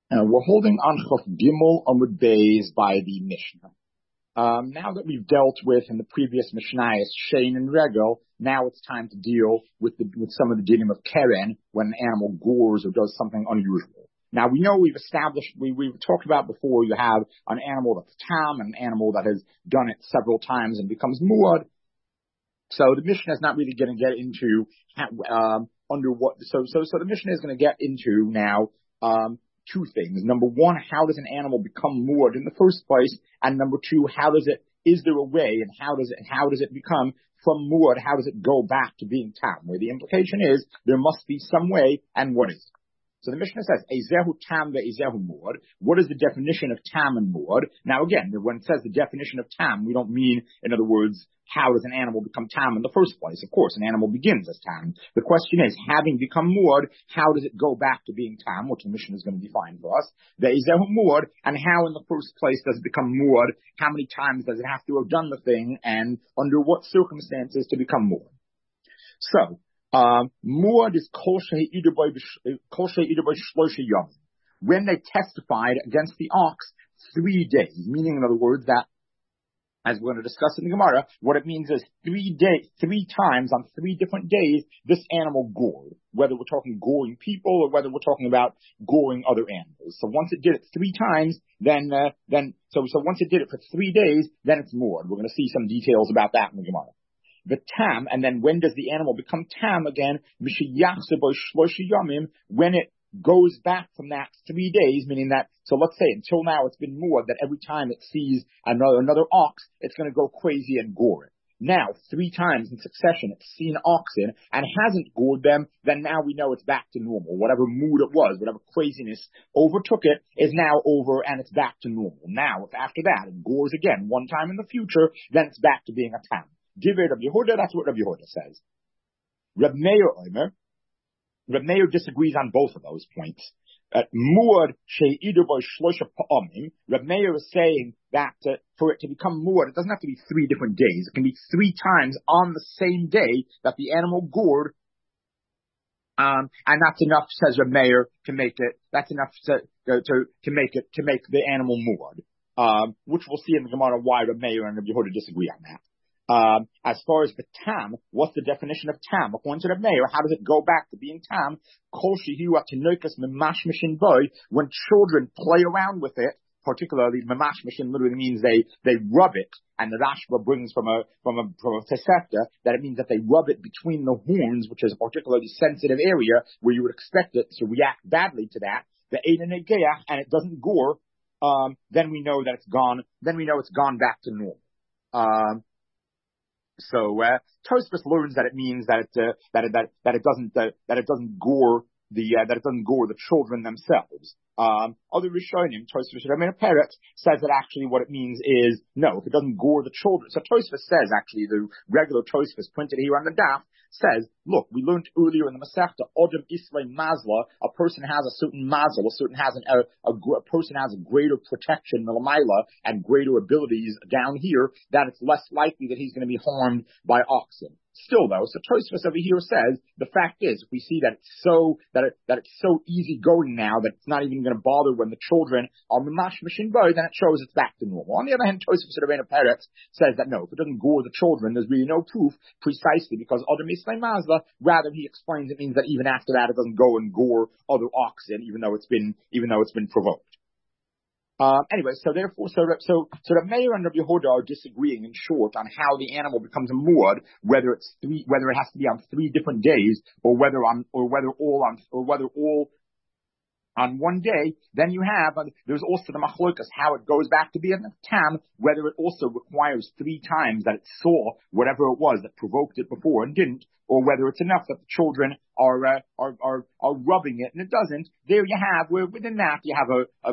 We're holding on Chaf Gimel Amud Beis by the Mishnah. Now that we've dealt with in the previous Mishnayos Shein and Regel, now it's time to deal with some of the dinim of Keren when an animal gores or does something unusual. Now we know we've established, we've talked about before, you have an animal that's tam and an animal that has done it several times and becomes muad. So the Mishnah is not really going to get into under what. So the Mishnah is going to get into now two things. Number one, how does an animal become muad in the first place? And number two, is there a way, and how does it become from muad? How does it go back to being tam? Where the implication is there must be some way, and what is it? So the Mishnah says, Ezehu tam ve'ezehu muad. What is the definition of tam and muad? Now again, when it says the definition of tam, we don't mean, in other words, how does an animal become tam in the first place? Of course, an animal begins as tam. The question is, having become muad, how does it go back to being tam, which the Mishnah is going to define for us. Ve'ezehu muad, and how in the first place does it become muad? How many times does it have to have done the thing, and under what circumstances to become muad? So, muad is kol she'idu by shlosha yom. When they testified against the ox 3 days, meaning in other words that, as we're going to discuss in the Gemara, what it means is 3 times on 3 different days, this animal gored. Whether we're talking goring people or whether we're talking about goring other animals. So once it did it 3 times, then once it did it for 3 days, then it's muad. We're going to see some details about that in the Gemara. The tam, and then when does the animal become tam again? When it goes back from that 3 days, meaning that, so let's say until now it's been muad, that every time it sees another ox, it's going to go crazy and gore it. Now, 3 times in succession, it's seen oxen and hasn't gored them, then now we know it's back to normal. Whatever mood it was, whatever craziness overtook it is now over and it's back to normal. Now, if after that it gores again 1 time in the future, then it's back to being a tam. Divrei Rabbi Yehuda, that's what Rabbi Yehuda says. Reb Meir disagrees on both of those points. Muad she'idu by shlosha pa'amim. Reb Meir is saying that for it to become muad, it doesn't have to be 3 different days. It can be 3 times on the same day that the animal gored. And that's enough, says Reb Meir, to make it. That's enough to make the animal muad. Which we'll see in the Gemara why Reb Meir and Reb Yehuda disagree on that. As far as the tam, what's the definition of tam? According to the Meir, how does it go back to being tam? When children play around with it, particularly memashmishin literally means they rub it, and the Rashba brings from a Tosefta that it means that they rub it between the horns, which is a particularly sensitive area where you would expect it to react badly to that. The Ein Negeach, and it doesn't gore, then we know that it's gone. Then we know it's gone back to normal. So Tosfos learns that it means that it doesn't gore the children themselves. Other Rishonim, Tosfos Rameir Peret, says that actually what it means is no, if it doesn't gore the children. So Tosfos says actually the regular Tosfos printed here on the daf says, look, we learned earlier in the Masechta, Odom Islay Mazla, a person has a certain mazel, a person has a greater protection, Melamaila, and greater abilities down here, that it's less likely that he's going to be harmed by oxen. Still though, so Tosfos over here says, the fact is, if we see that it's so easy going now that it's not even going to bother when the children are memashmishin boy, then it shows it's back to normal. On the other hand, Tosfos Rameir Peret says that no, if it doesn't gore the children, there's really no proof, precisely because Odom Islay Mazla, rather he explains it means that even after that it doesn't go and gore other oxen, even though it's been provoked. Anyway, so the Meir and Rabbi Yehuda are disagreeing in short on how the animal becomes a muad, whether it has to be on 3 different days, or whether all on one day. Then you have, there's also the machlokas, how it goes back to being a tam, whether it also requires 3 times that it saw whatever it was that provoked it before and didn't, or whether it's enough that the children are rubbing it and it doesn't. There you have, within that you have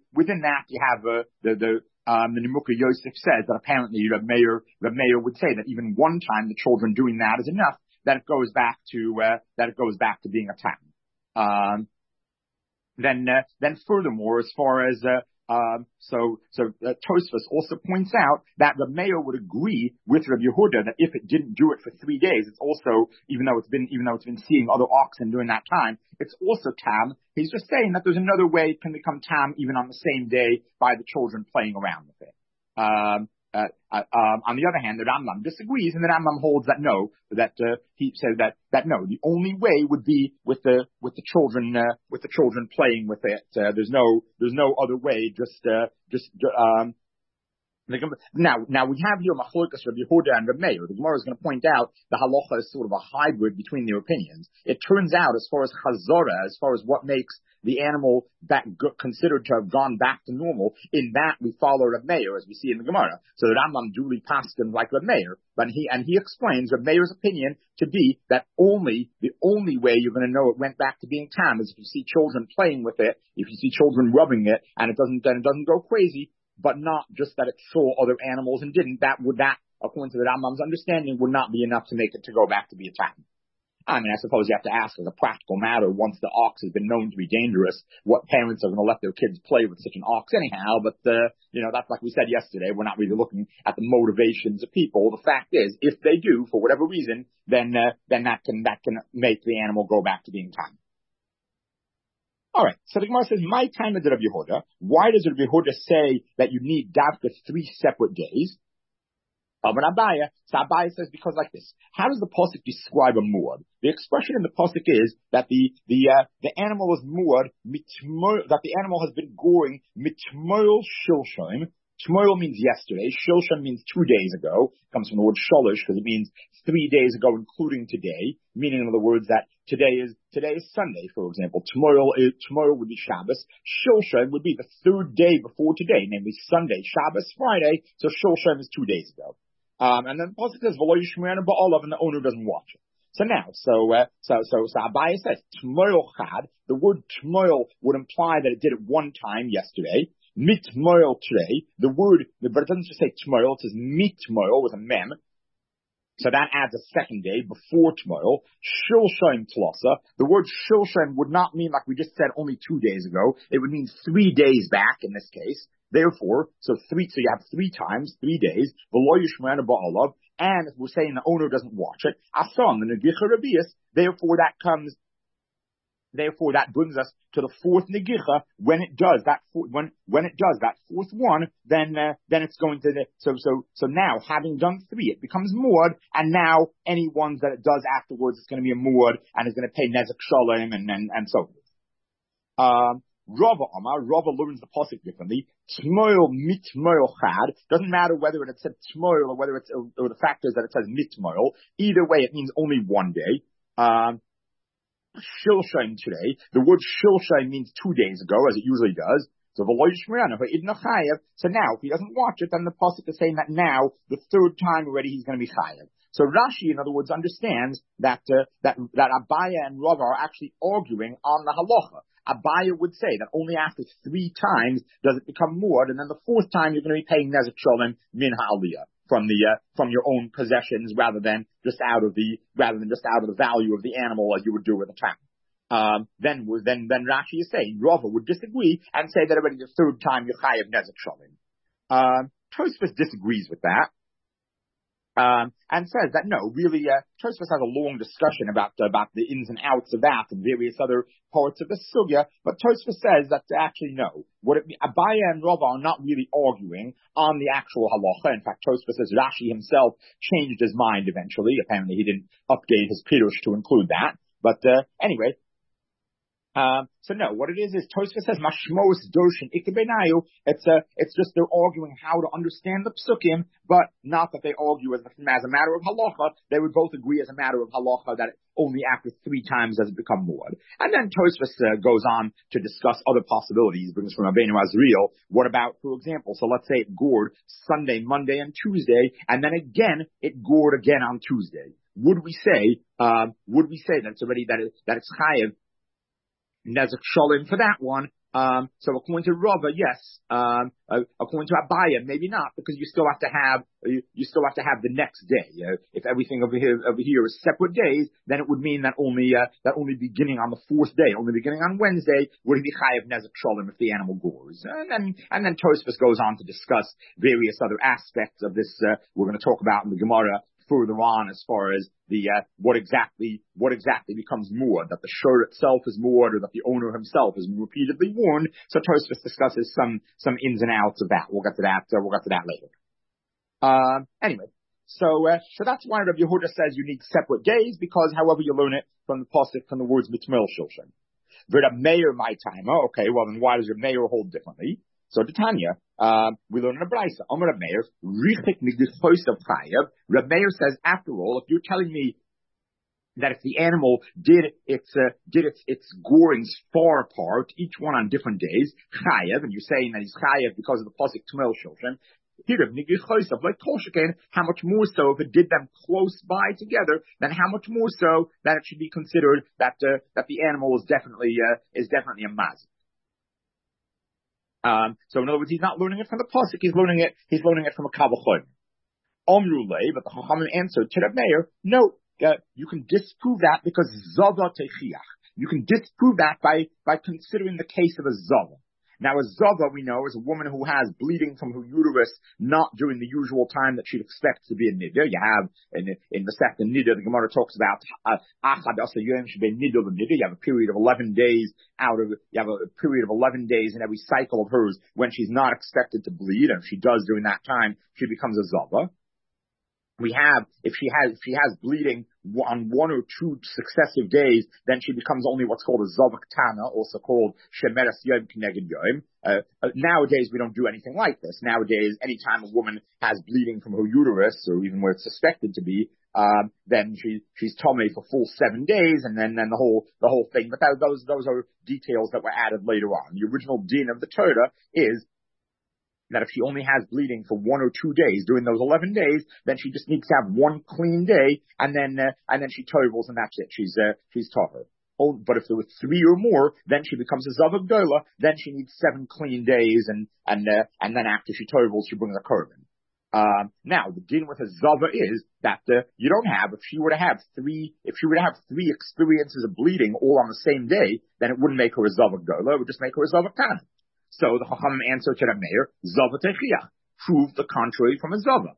the Nimukah Yosef says that apparently Reb Meir would say that even 1 time the children doing that is enough, that it goes back to being a tam. Then furthermore, as far as Tosfos also points out that Reb Meir would agree with Reb Yehuda that if it didn't do it for 3 days, it's also, even though it's been seeing other oxen during that time, it's also tam. He's just saying that there's another way it can become tam even on the same day by the children playing around with it. On the other hand, the Rambam disagrees, and the Rambam holds that no, he says that no, the only way would be with the children playing with it. There's no other way. Now we have here Machlokas Rabbi Yehuda and Rabbi Meir. The Gemara is going to point out the halacha is sort of a hybrid between their opinions. It turns out, as far as chazara, as far as what makes the animal considered to have gone back to normal, in that we follow Rabbi Meir, as we see in the Gemara. So the Rambam duly paskins like Rabbi Meir, but he explains Rabbi Meir's opinion to be that the only way you're going to know it went back to being tam is if you see children playing with it, if you see children rubbing it, and it doesn't go crazy. But not just that it saw other animals and didn't. That, according to the Rambam's understanding, would not be enough to make it to go back to be a tam. I mean, I suppose you have to ask as a practical matter, once the ox has been known to be dangerous, what parents are going to let their kids play with such an ox anyhow? But, that's like we said yesterday, we're not really looking at the motivations of people. The fact is, if they do, for whatever reason, then that can make the animal go back to being tam. All right, so the Gemara says, my time is Rabbi Yehuda. Why does Rabbi Yehuda say that you need davka 3 separate days? So Abaye says, because like this. How does the pasuk describe a muad? The expression in the pasuk is that the animal is muad, that the animal has been goring mitmoil shilshaim. Tomorrow means yesterday. Shilshan means 2 days ago. It comes from the word sholish because it means 3 days ago, including today. Meaning, in other words, that today is Sunday, for example. Tomorrow would be Shabbos. Shilshan would be the 3rd day before today, namely Sunday, Shabbos, Friday. So Shilshan is 2 days ago. And then the pasuk says v'lo yishme'enu ba'olav, and the owner doesn't watch it. So now, so Abaye says tomorrow chad. The word tomorrow would imply that it did it one time yesterday. Mitmoil today, but it doesn't just say tomorrow, it says mitmoil with a mem. So that adds a second day before tomorrow. Shilshaim tlasa. The word shilshaim would not mean, like we just said, only 2 days ago. It would mean 3 days back in this case. Therefore, so you have 3 times, 3 days. V'lo yishme'enu ba'olav. And we're saying the owner doesn't watch it. Asan, the negicha rabias. Therefore, that brings us to the 4th negicha. When it does that 4th one, then it's going to so now having done 3, it becomes muad, and now any ones that it does afterwards, it's going to be a muad and is going to pay nezek shalom and so forth. Rava learns the pasuk differently. Tmoil mitmoil chad. Doesn't matter whether it said tmoil or whether or the fact is that it says mitmoil. Either way, it means only 1 day. Shilshaim today. The word shilshaim means 2 days ago, as it usually does. So now, if he doesn't watch it, then the pasuk is saying that now, the 3rd time already, he's going to be chayav. So Rashi, in other words, understands that Abaye and Rava are actually arguing on the halacha. Abaye would say that only after 3 times does it become muad, and then the 4th time you're going to be paying nezek shalom min ha'aliyah from your own possessions rather than just out of the value of the animal as you would do with a tam. Then Rashi is saying Rava would disagree and say that already the 3rd time you chayav nezek shalom. Tosfos disagrees with that. And says that no, really, Tosfos has a long discussion about the ins and outs of that and various other parts of the sugya, but Tosfos says that actually no. Abaye and Rava are not really arguing on the actual halacha. In fact, Tosfos says Rashi himself changed his mind eventually. Apparently he didn't update his pirush to include that. But anyway, so no, what it is Tosfos says mashmos doshin ikebenayu. It's just they're arguing how to understand the psukim, but not that they argue as a matter of halacha. They would both agree as a matter of halacha that only after 3 times does it become muad. And then Tosfos goes on to discuss other possibilities. Brings from Rabbeinu Azriel. What about, for example, so let's say it gored Sunday, Monday, and Tuesday, and then again it gored again on Tuesday. Would we say that it's already that it's chayav nezek shalom for that one, So according to Rava, yes. According to Abaya, maybe not, because you still have to have the next day. If everything over here is separate days, then it would mean that only beginning on the fourth day, only beginning on Wednesday, would he be chayav nezek shalom if the animal gores. And then Tosfos goes on to discuss various other aspects of this. We're going to talk about in the Gemara further on, as far as the what exactly becomes muad, that the shur itself is muad, or that the owner himself is repeatedly warned. So Tosfos discusses some ins and outs of that. We'll get to that later. Anyway, so that's why Rabbi Yehuda says you need separate days, because however you learn it from the pasuk, from the words mitmil shulshan. V'ra Meir my time. Okay, well then why does your Meir hold differently? So the Tanya, we learn in a brayso. Amar Reb Meir, richik migdichos of chayav. Reb Meir says, after all, if you're telling me that if the animal did its gorings far apart, each one on different days, chayav, and you're saying that he's chayav because of the pasuk tmel shulshan, how much more so if it did them close by together, then how much more so that it should be considered that the animal is definitely a maz. So in other words, he's not learning it from the pasuk; he's learning it from a kavachon. Omrule, but the Chachamim answered to Reb Meir, no, you can disprove that because zava techiach. You can disprove that by considering the case of a zava. Now, a zava, we know, is a woman who has bleeding from her uterus not during the usual time that she'd expect to be a niddah. You have, in the second niddah, the Gemara talks about, achad asa yom shebei niddah l'niddah. You have a period of 11 days in every cycle of hers when she's not expected to bleed, and if she does during that time, she becomes a zava. We have, if she has bleeding on one or two successive days, then she becomes only what's called a zavaktana, also called shemeres yom k'neged yom. Nowadays, we don't do anything like this. Nowadays, anytime a woman has bleeding from her uterus, or even where it's suspected to be, then she's tummy for full 7 days, and then the whole thing. But those are details that were added later on. The original din of the Torah is that if she only has bleeding for 1 or 2 days during those 11 days, then she just needs to have one clean day, and then she tovels, and that's it. She's tahor. Oh, but if there were 3 or more, then she becomes a zav gdola. Then she needs 7 clean days, and then after she tovels, she brings a korban. Now the din with a zava is that you don't have, if she were to have 3 experiences of bleeding all on the same day, then it wouldn't make her a zav gdola. It would just make her a zav kana. So the Chacham answer to the Meir, Zava Techiach, prove the contrary from a Zava.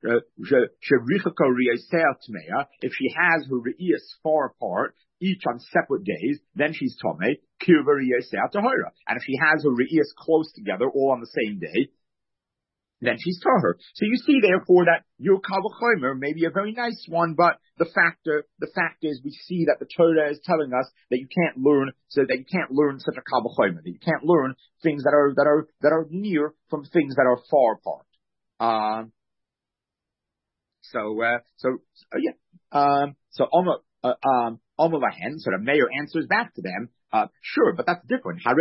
If she has her re'iyas far apart, each on separate days, then she's Tomei, Kirva Re'iyas Tahira. And if she has her re'iyas close together, all on the same day, then she's tahor. So you see, therefore, that your kavachomer may be a very nice one, but the fact is, we see that the Torah is telling us that you can't learn such a kavachomer, that you can't learn things that are near from things that are far apart. So the mayor answers back to them. Sure, but that's different. Sure,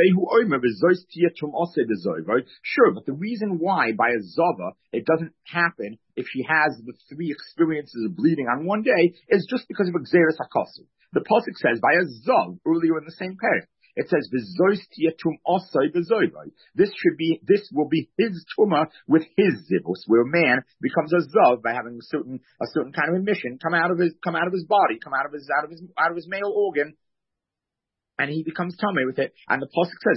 but the reason why by a zava it doesn't happen if she has the 3 experiences of bleeding on one day is just because of Xeris HaKasu. The pasuk says by a zav earlier in the same paragraph. It says this will be his tuma with his zivus, where a man becomes a zav by having a certain kind of emission come out of his body, come out of his male organ. And he becomes tummy with it. And the pasuk says,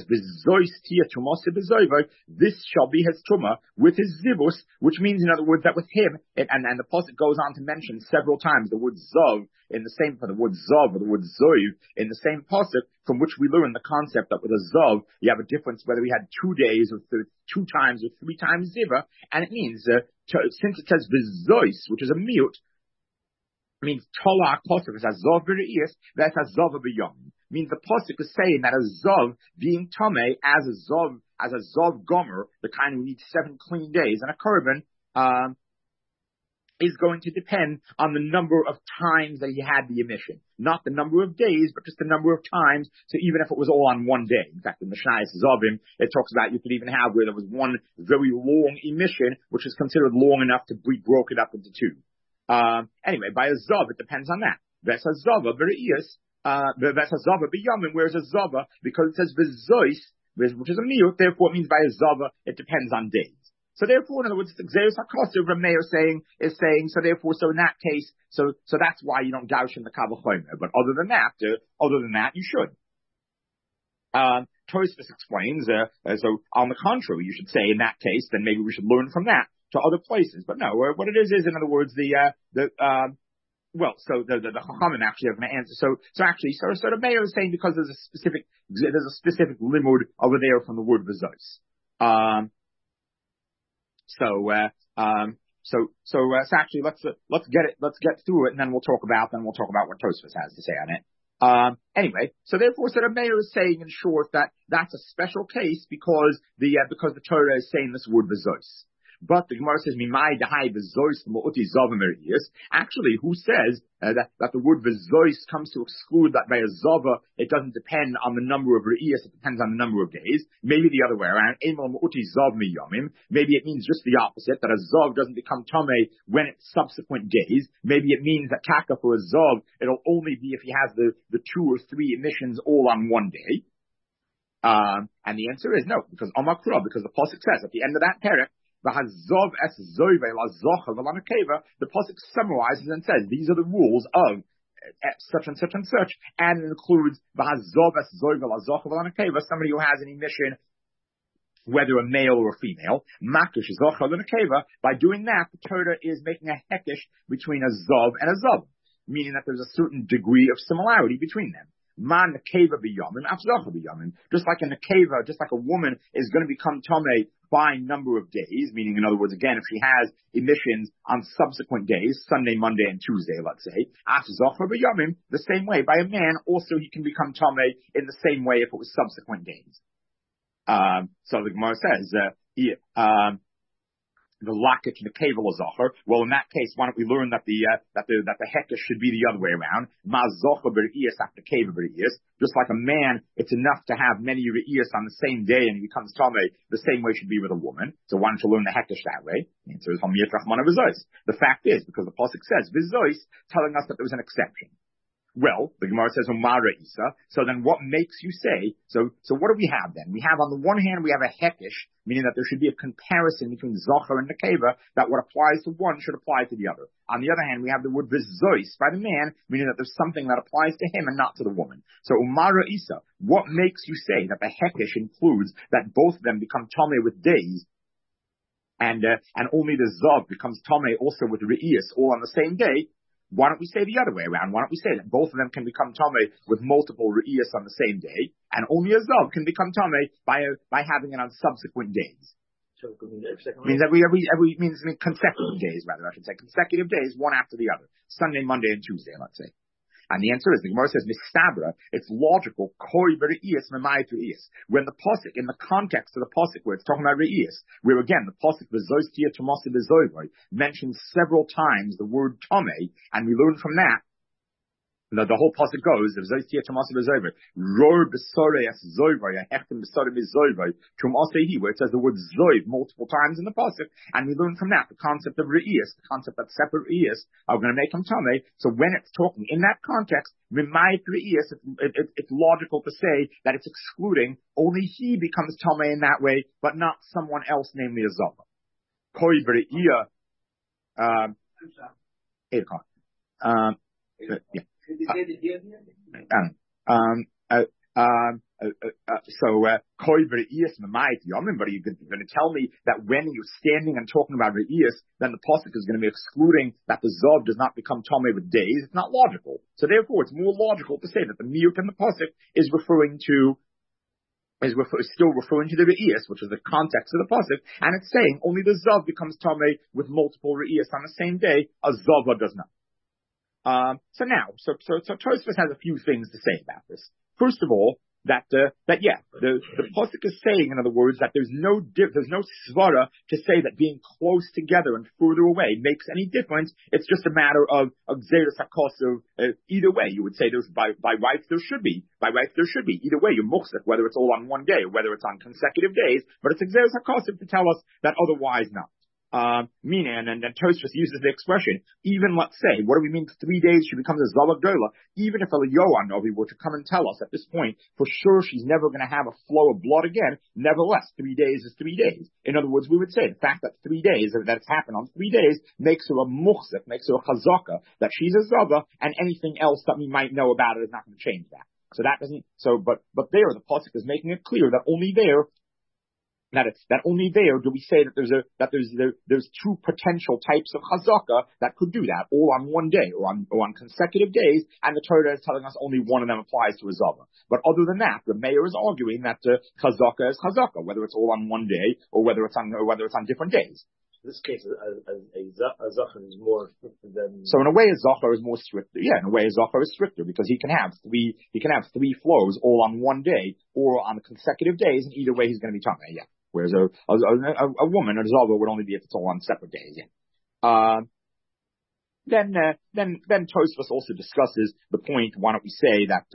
this shall be his tumah with his zivus, which means, in other words, that with him, and the pasuk goes on to mention several times the word zav in the same, for the word zav or the word zoiv in the same pasuk, from which we learn the concept that with a zav, you have a difference whether we had 2 days or 2 times or 3 times ziva. And it means, since it says vizois, which is a mute, means tola pasuk is a zav b're'iyas, that's a zav b'yom. Means the pasuk is saying that a zav being tamei as a zav gomer, the kind who needs 7 clean days, and a korban is going to depend on the number of times that he had the emission, not the number of days, but just the number of times. So even if it was all on one day, in fact, in the Mishnayos Zavim, it talks about you could even have where there was one very long emission, which is considered long enough to be broken up into 2. Anyway, by a zav, it depends on that. That's a zava b're'iyas. That's a zava b'yamin, whereas a zava, because it says v'zois, which is a miyut, therefore it means by a zava, it depends on days. So therefore, in other words, Xeris HaKosov, Rameir is saying, so therefore, so in that case, so that's why you don't gaush in the Kavachomer. But other than that, you should. Tosfos explains, so on the contrary, you should say in that case, then maybe we should learn from that to other places. But no, what it is, in other words, so the Chachamim actually have an answer. So the mayor is saying because there's a specific limud over there from the word v'zos. So actually let's get through it, and then we'll talk about what Tosfos has to say on it. Anyway, so therefore, the mayor is saying in short that that's a special case because the Torah is saying this word v'zos. But the Gemara says, "Mimai dahai v'zos l'mu'uti zavim eriyos." Actually, who says that the word v'zos comes to exclude that by a zava, it doesn't depend on the number of re'iyos, it depends on the number of days. Maybe the other way around. Emel mu'uti zav miyamim. Maybe it means just the opposite, that a zav doesn't become tamei when it's subsequent days. Maybe it means that taka for a zav, it'll only be if he has the 2 or 3 emissions all on one day. And the answer is no, because the pasuk says at the end of that perek, the pasuk summarizes and says these are the rules of such and such and such, and it includes somebody who has an emission, whether a male or a female. By doing that, the Torah is making a hekesh between a zav and a zav, meaning that there's a certain degree of similarity between them. Man nekeva b'yamim, afzacha b'yamim. Just like a nekeva, just like a woman is going to become tamei by number of days, meaning in other words, again, if she has emissions on subsequent days, Sunday, Monday, and Tuesday, let's say, afzacha b'yamim, the same way, by a man, also he can become tamei in the same way if it was subsequent days. So the Gemara says, the lakich nekeva l'zocher. Well, in that case, why don't we learn that the hekesh should be the other way around? Ma zocher b're'iyas after keva b're'iyas. Just like a man, it's enough to have many re'iyas on the same day and he becomes tamei. The same way should be with a woman. So why don't you learn the hekesh that way? The answer is hamiyat rachmana v'zois. The fact is, because the pasuk says v'zois, telling us that there was an exception. Well, the Gemara says, Umara Isa. So then what makes you say, so what do we have then? We have on the one hand, we have a hekesh, meaning that there should be a comparison between Zachar and Nekeva, that what applies to one should apply to the other. On the other hand, we have the word Vizois by the man, meaning that there's something that applies to him and not to the woman. So Umara Isa, what makes you say that the hekesh includes that both of them become Tomei with days, and only the Zav becomes Tomei also with Re'iyas all on the same day? Why don't we say the other way around? Why don't we say that both of them can become tamei with multiple re'iyas on the same day, and only a zav can become tamei by having it on subsequent days? So it means consecutive days, rather, I should say. Consecutive days, one after the other. Sunday, Monday, and Tuesday, let's say. And the answer is, the Gemara says, mistabra, it's logical, koi b're'iyas memayit re'iyas. When the pasuk, in the context of the pasuk where it's talking about re'iyas, where again, the pasuk v'zos tia tomasi v'zoivoi mentions several times the word tomei, and we learn from that, the whole pasuk goes, where it says the word zoiv multiple times in the pasuk, and we learn from that the concept of re'iyas, the concept that separate re'iyas are going to make him tamei. So when it's talking in that context, it's logical to say that it's excluding only he becomes tamei in that way, but not someone else, namely a zava. Koi b're'iyah, 8 o'clock. Yeah. Koi b're'iyas memayit yomim, but you're going to tell me that when you're standing and talking about re'iyas, then the pasuk is going to be excluding that the zav does not become tamei with days. It's not logical. So therefore, it's more logical to say that the miyut in the pasuk is still referring to the re'iyas, which is the context of the pasuk, and it's saying only the zav becomes tamei with multiple re'iyas on the same day. A zava does not. So Tosfos has a few things to say about this. First of all, the pasuk is saying, in other words, that there's no svara to say that being close together and further away makes any difference. It's just a matter of Xeris HaKosov. Either way, you would say there's by rights there should be. Either way, you're muchzik, whether it's all on one day or whether it's on consecutive days. But it's Xeris HaKosov to tell us that otherwise not. Meaning, and Tosfos uses the expression, even let's say, what do we mean 3 days she becomes a Zala Gola? Even if Eliyahu Novi were to come and tell us at this point, for sure she's never going to have a flow of blood again, nevertheless, 3 days is 3 days. In other words, we would say the fact that 3 days, that it's happened on 3 days, makes her a muhsik, makes her a chazaka, that she's a Zava, and anything else that we might know about it is not going to change that. So that doesn't, but there, the pasuk is making it clear that only there, that only there do we say that there's two potential types of chazaka that could do that, all on one day or on consecutive days, and the Torah is telling us only one of them applies to a zava. But other than that, the mayor is arguing that chazaka is chazaka, whether it's all on one day or whether it's on different days. In this case, a zachar is more stricter than. So in a way, a zachar is more stricter. Yeah, in a way, a zachar is stricter because he can have three flows all on one day or on consecutive days, and either way he's going to be tamei. Yeah. Whereas a woman, a zava, would only be if it's all on separate days. Yeah. Then Tosfos also discusses the point. Why don't we say that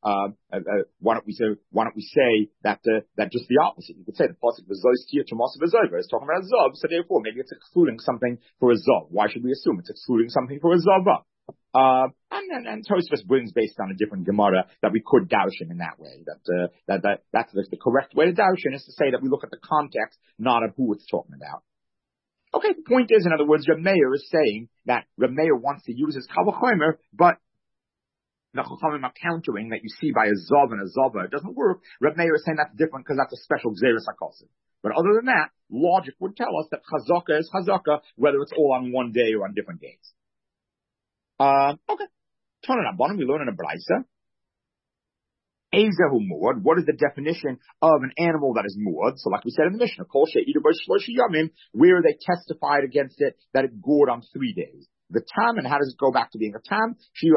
just the opposite? You could say the pasuk v'zos tia tumas v'zover is talking about a zav, so therefore maybe it's excluding something for a zav. Why should we assume it's excluding something for a zava? And Tosfos brings based on a different Gemara that we could darshan in that way. That's the correct way to darshan is to say that we look at the context, not at who it's talking about. Okay, the point is, in other words, Reb Meir is saying that Reb Meir wants to use his Kavachomer, but the Chachamim are countering that you see by a Zav and a Zava, it doesn't work. Reb Meir is saying that's different because that's a special Gzeres HaKosim. But other than that, logic would tell us that Chazaka is Chazaka, whether it's all on one day or on different days. Okay. Tanan Rabbanan, we learn in a Braisa. Ezehu muad. What is the definition of an animal that is muad? So like we said in the Mishnah, Kol she'edu b'shloshi yamim, where they testified against it that it gored on 3 days. The tam, and how does it go back to being a tam?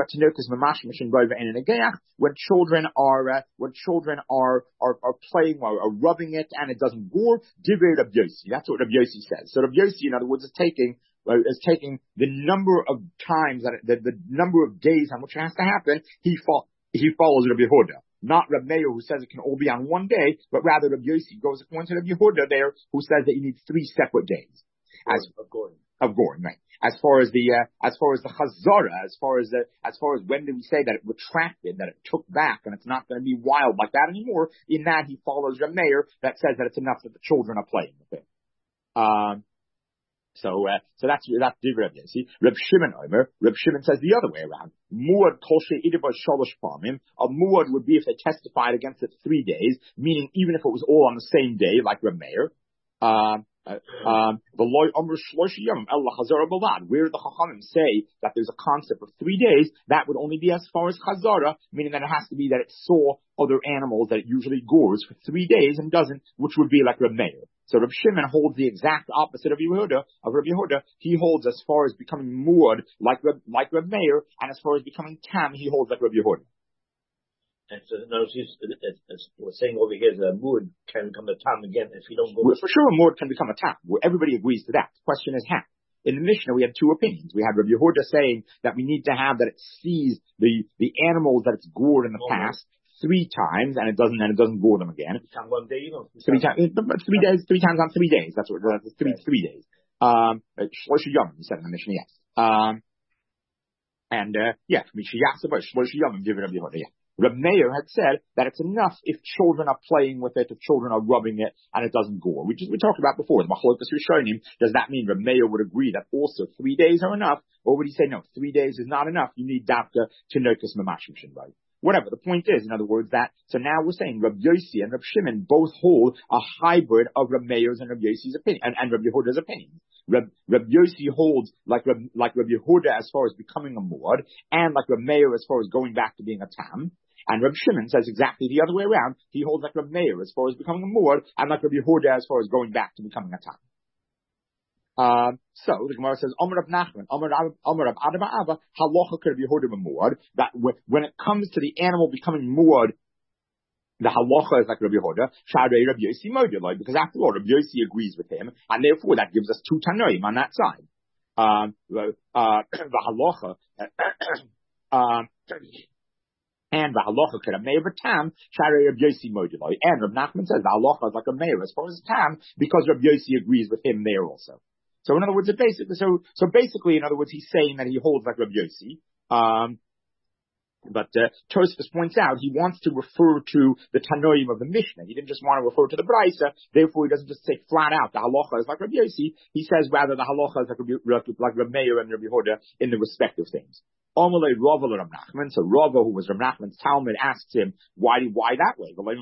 When children are playing or rubbing it and it doesn't gore, divrei Rabbi Yossi. That's what Rabbi Yossi says. So Rabbi Yossi, in other words, is taking the number of times that the number of days on which it has to happen. He follows Rabbi Yehuda. Not Rabbi Meir, who says it can all be on one day, but rather Rabbi Yossi goes according to Rabbi Yehuda there, who says that you need 3 separate days. Of goring, right. As far as the chazara, as far as when do we say that it retracted, that it took back, and it's not going to be wild like that anymore, in that he follows Rabbi Meir that says that it's enough that the children are playing with it. So that's Divrei. See, Reb Shimon says the other way around. Muad koshe idibah shalosh pamim. A muad would be if they testified against it 3 days, meaning even if it was all on the same day, like Reb Meir. Where the Chachamim say that there's a concept of 3 days, that would only be as far as Chazara, meaning that it has to be that it saw other animals that it usually gores for 3 days and doesn't, which would be like Reb Meir. So Reb Shimon holds the exact opposite of Rabbi Yehuda. He holds as far as becoming muad like Reb Meir, and as far as becoming tam, he holds like Rabbi Yehuda. And so, no, as we're saying over here, the muad can become a tam again if you don't go. Well, for sure, a muad can become a tam. Everybody agrees to that. The question is how. In the Mishnah, we had 2 opinions. We had Rabbi Yehuda saying that we need to have that it sees the animals that it's gored in the past 3 times, and it doesn't gore them again. 1 day, 3 times, but 3 days, 3 times on 3 days. That's what that's 3 days. Shlosh yom, you said in the Mishnah, yes. Reb Meir had said that it's enough if children are playing with it, if children are rubbing it, and it doesn't gore. We talked about before. The Machlokas Rishonim, does that mean Reb Meir would agree that also 3 days are enough, or would he say no, 3 days is not enough? You need dafka to notice mamashim shinbai. Whatever. The point is, in other words, that, so now we're saying Reb Yossi and Reb Shimon both hold a hybrid of Reb Meir's and Reb Yossi's opinion, and Reb Yehuda's opinion. Reb Yossi holds like Reb Yehuda as far as becoming a muad, and like Reb Meir as far as going back to being a tam. And Reb Shimon says exactly the other way around. He holds like Reb Meir as far as becoming a muad, and like Reb Yehuda as far as going back to becoming a tam. So the Gemara says, Amar Rab Nachman, Amar Rab Adama Abba, halacha could be Yehuda muad. That when it comes to the animal becoming muad, the halacha is like Rabbi Yehuda, Sharei Rabbi Yossi Moduloi, because after all, Rabbi Yossi agrees with him, and therefore that gives us 2 Tanoim on that side. The halacha, and the halacha could have meir tam, Sharei Rabbi Yossi Moduloi. And Rab Nachman says the halacha is like a meir as far as tam, because Rabbi Yossi agrees with him there also. So in other words, basically, in other words, he's saying that he holds like Rabbi Yossi. But Tosfos points out he wants to refer to the Tanoim of the Mishnah. He didn't just want to refer to the Brisa. Therefore, he doesn't just say flat out the halacha is like Rabbi Yossi. He says rather the halacha is like Rabbi Meir and Rabbi Yehuda in the respective things. Amalei Rava Rav Nachman. So Rava, who was Rav Nachman's Talmud, asks him why that way. You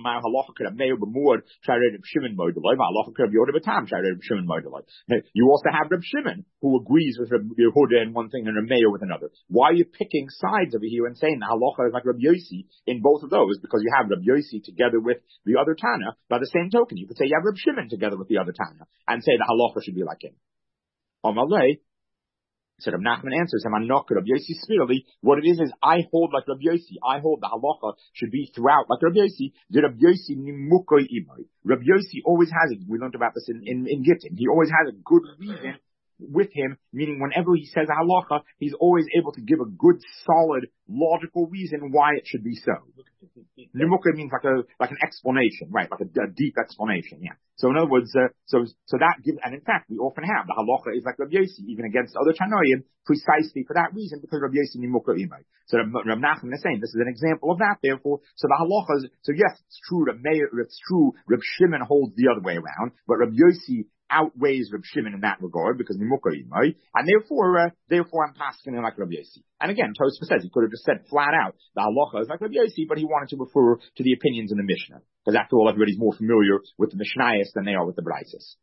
also have Reb Shimon who agrees with Rabbi Yehuda in one thing and Rabbi Meir with another. Why are you picking sides over here and saying the halacha is like Rabbi Yossi in both of those? Because you have Rabbi Yossi together with the other Tana. By the same token, you could say you have Reb Shimon together with the other Tana and say the halacha should be like him. Amalei. So Rav Nachman answers him, Rabbi Yossi spiritually, what it is I hold like Rabbi Yossi. I hold the halacha should be throughout like Rabbi Yossi. The Rabbi Yossi nimukoi imoi. Rabbi Yossi always has it. We learned about this in Gittin. He always has a good reason with him, meaning whenever he says a halacha, he's always able to give a good, solid, logical reason why it should be so. Nimukah means like an explanation, right? Like a deep explanation, yeah. So in other words, so that gives, and in fact, we often have the halacha is like Rabbi Yossi, even against other Tanoim, precisely for that reason, because Rabbi Yossi nimukah imay. So Rav Nachman is saying this is an example of that. Therefore, so the halacha is, so yes, it's true Reb Shimon holds the other way around, but Rabbi Yossi outweighs Reb Shimon in that regard because nimukah imay, and therefore I'm passing him like Rabbi Yossi. And again, Tosfos says he could have just said flat out the halacha is like Rabbi Yossi, but he wanted to refer to the opinions in the Mishnah because after all, everybody's more familiar with the Mishnayos than they are with the Brises.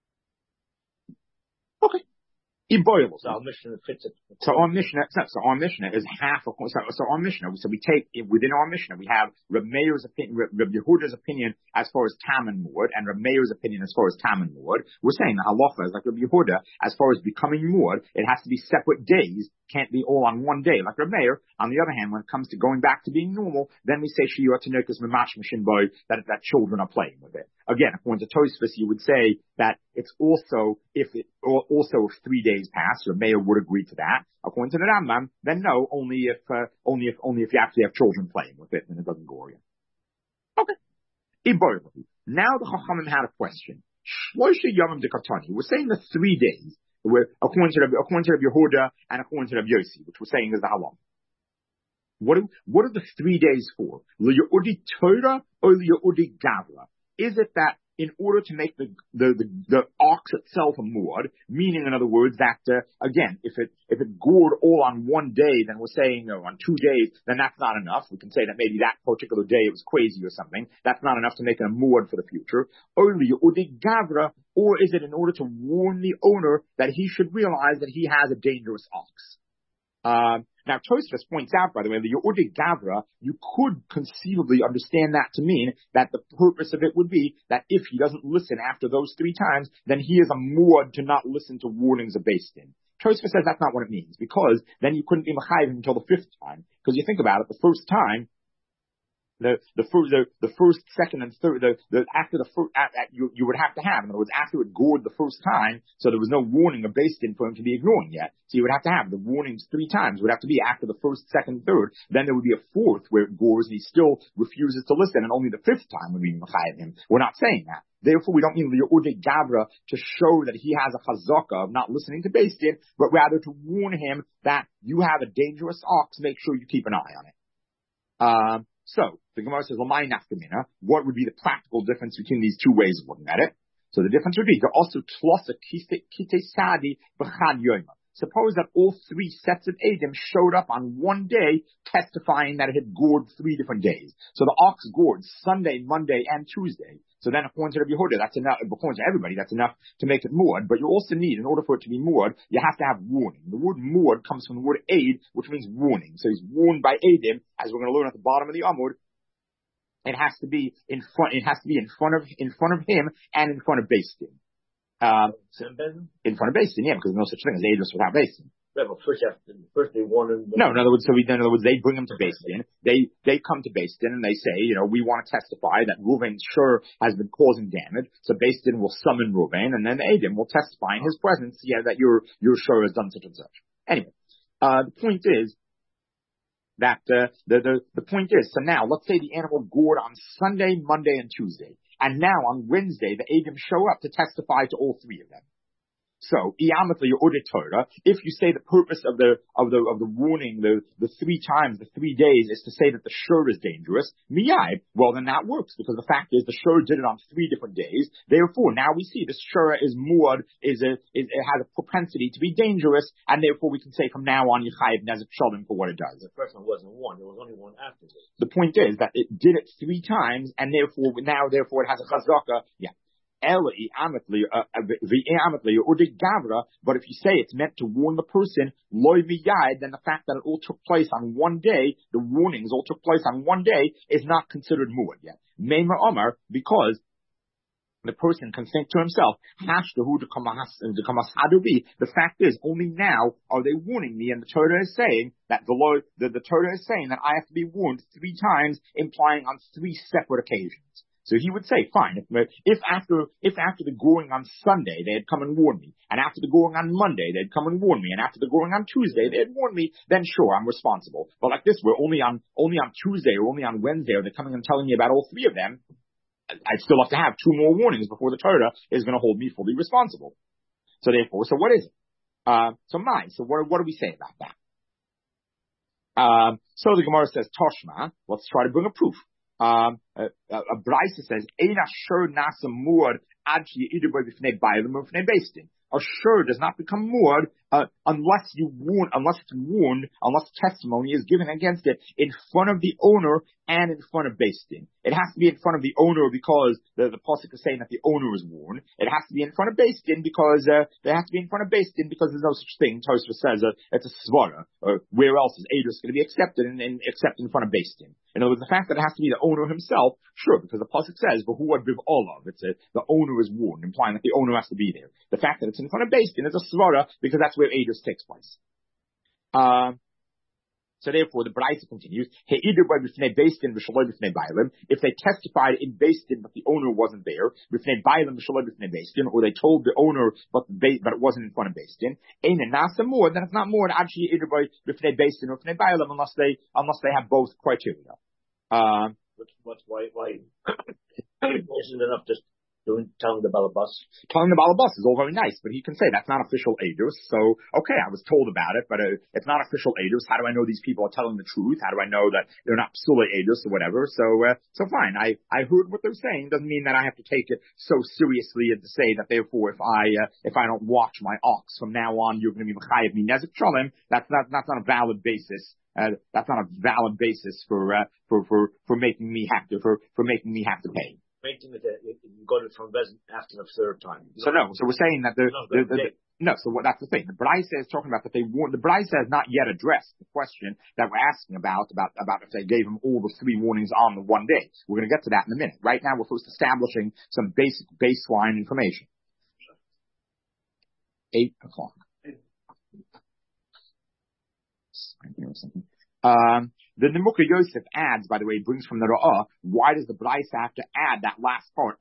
Okay. So our Mishnah fits it. So our Mishnah is half. So our Mishnah. So we take within our Mishnah we have Reb Meir's opinion, Reb Yehuda's opinion as far as Tam and Muad, and Reb Meir's opinion as far as Tam and Muad. We're saying the halacha is like Reb Yehuda as far as becoming Muad. It has to be separate days. Can't be all on one day like Reb Meir. On the other hand, when it comes to going back to being normal, then we say Shiyot Tinokus Mamash Mishin Boy that children are playing with it. Again, according to Tosfos, you would say that it's also if 3 days pass. Reb Meir would agree to that. According to the Rambam, then no, only if you actually have children playing with it, then it doesn't go again. Okay. Now the Chachamim had a question. Shloisha Yomim Dekatani. We're saying the 3 days. According to Rabbi Yehuda and according to Rabbi Yossi, which we're saying is the halom. What are the 3 days for? L'yodi Torah or l'yodi Gavra? Is it that in order to make the ox itself a muad, meaning in other words that again, if it gored all on one day, then we're saying on 2 days, then that's not enough. We can say that maybe that particular day it was crazy or something. That's not enough to make it a muad for the future. Or Gavra, or is it in order to warn the owner that he should realize that he has a dangerous ox? Now, Tosfos points out, by the way, the Yehuda Gavra, you could conceivably understand that to mean that the purpose of it would be that if he doesn't listen after those 3 times, then he is a muad to not listen to warnings of Beis Din. Tosfos says that's not what it means, because then you couldn't be mechayiv until the 5th time. Because you think about it, the first time, the first, second, and third, after the first, you would have to have, in other words, after it gored the first time, so there was no warning of Beis Din for him to be ignoring yet. So you would have to have the warnings 3 times, would have to be after the first, second, third. Then there would be a 4th where it gores and he still refuses to listen, and only the 5th time would be mechayiv him. We're not saying that. Therefore, we don't mean the Yehuda Gavra to show that he has a chazaka of not listening to Beis Din, but rather to warn him that you have a dangerous ox, make sure you keep an eye on it. So, the Gemara says, L'may nafkamina, what would be the practical difference between these 2 ways of looking at it? So the difference would be, there also tlosa kite sadi b'chad yoima. Suppose that all 3 sets of Eidim showed up on one day, testifying that it had gored 3 different days. So the ox gored Sunday, Monday, and Tuesday. So then according to Rabbi Yehuda, that's enough, according to everybody, that's enough to make it muad. But you also need, in order for it to be muad, you have to have warning. The word muad comes from the word aid, which means warning. So he's warned by Eidim, as we're going to learn at the bottom of the Amud. It has to be in front of him and in front of Beis Din. In front of Beis Din, yeah, because there's no such thing as Eidos without Beis Din. Yeah, but first they warn him. No, in other words, they bring him to Beis Din. They come to Beis Din and they say, we want to testify that Reuven sure has been causing damage. So Beis Din will summon Reuven, and then Eidim will testify in his presence, that your sure has done such and such. Anyway, the point is that the point is, so now let's say the animal gored on Sunday, Monday, and Tuesday, and now on Wednesday the Eidim show up to testify to all 3 of them. So, if you say the purpose of the warning, the 3 times, the 3 days, is to say that the shur is dangerous, miyai, well then that works, because the fact is the shur did it on 3 different days. Therefore, now we see the shur is muad, it has a propensity to be dangerous, and therefore we can say from now on Yechayev Nezek Shalom for what it does. The first one wasn't one, there was only one after this. The point is that it did it 3 times, and therefore it has a chazaka, but if you say it's meant to warn the person, then the fact that it all took place on one day, the warnings all took place on one day, is not considered muad yet. Meimar Omar, because the person can think to himself, the fact is, only now are they warning me, and the Torah is saying that the Torah is saying that I have to be warned 3 times, implying on 3 separate occasions. So he would say, fine, if after the going on Sunday they had come and warned me, and after the going on Monday they'd come and warn me, and after the going on Tuesday they had warned me, then sure, I'm responsible. But like this, we're only on Tuesday or only on Wednesday, or they're coming and telling me about all 3 of them, I still have to have 2 more warnings before the Torah is going to hold me fully responsible. So therefore, so what is it? So what do we say about that? So the Gemara says, Toshma, let's try to bring a proof. A Braisa says, Eina shur nasa muad ad sheyidu b'fnei bailim b'fnei beistin. A shur does not become muad unless it's warned, unless testimony is given against it in front of the owner and in front of Beis Din. It has to be in front of the owner because the pasuk is saying that the owner is warned. It has to be in front of Beis Din because there's no such thing. Tosfos says it's a svara. Where else is Eidos going to be accepted except in front of Beis Din? In other words, the fact that it has to be the owner himself, sure, because the pasuk says, "But who would give all of?" The owner is warned, implying that the owner has to be there. The fact that it's in front of Beis Din is a svara because that's where Eidos takes place. So therefore, the Braisa continues, if they testified in Beis Din but the owner wasn't there, or they told the owner but it wasn't in front of Beis Din, then it's not more unless they have both criteria. Why isn't enough just telling the balabas? Telling the balabas is all very nice, but he can say that's not official edus. So, okay, I was told about it, but it's not official edus. How do I know these people are telling the truth? How do I know that they're not psula edus or whatever? So fine. I heard what they're saying. Doesn't mean that I have to take it so seriously and to say that therefore if I don't watch my ox from now on, you're going to be mechayev me nezek shalom. That's not a valid basis. That's not a valid basis for making me have to pay. Main thing is that you got it from Bezin after the 3rd time. So we're saying that that's the thing. The Braisa is talking about that the Braisa has not yet addressed the question that we're asking about if they gave him all the 3 warnings on the one day. We're going to get to that in a minute. Right now we're first establishing some basic baseline information. 8 o'clock. The Nemuka Yosef adds, by the way, brings from the Ra'ah, why does the Braisa have to add that last part,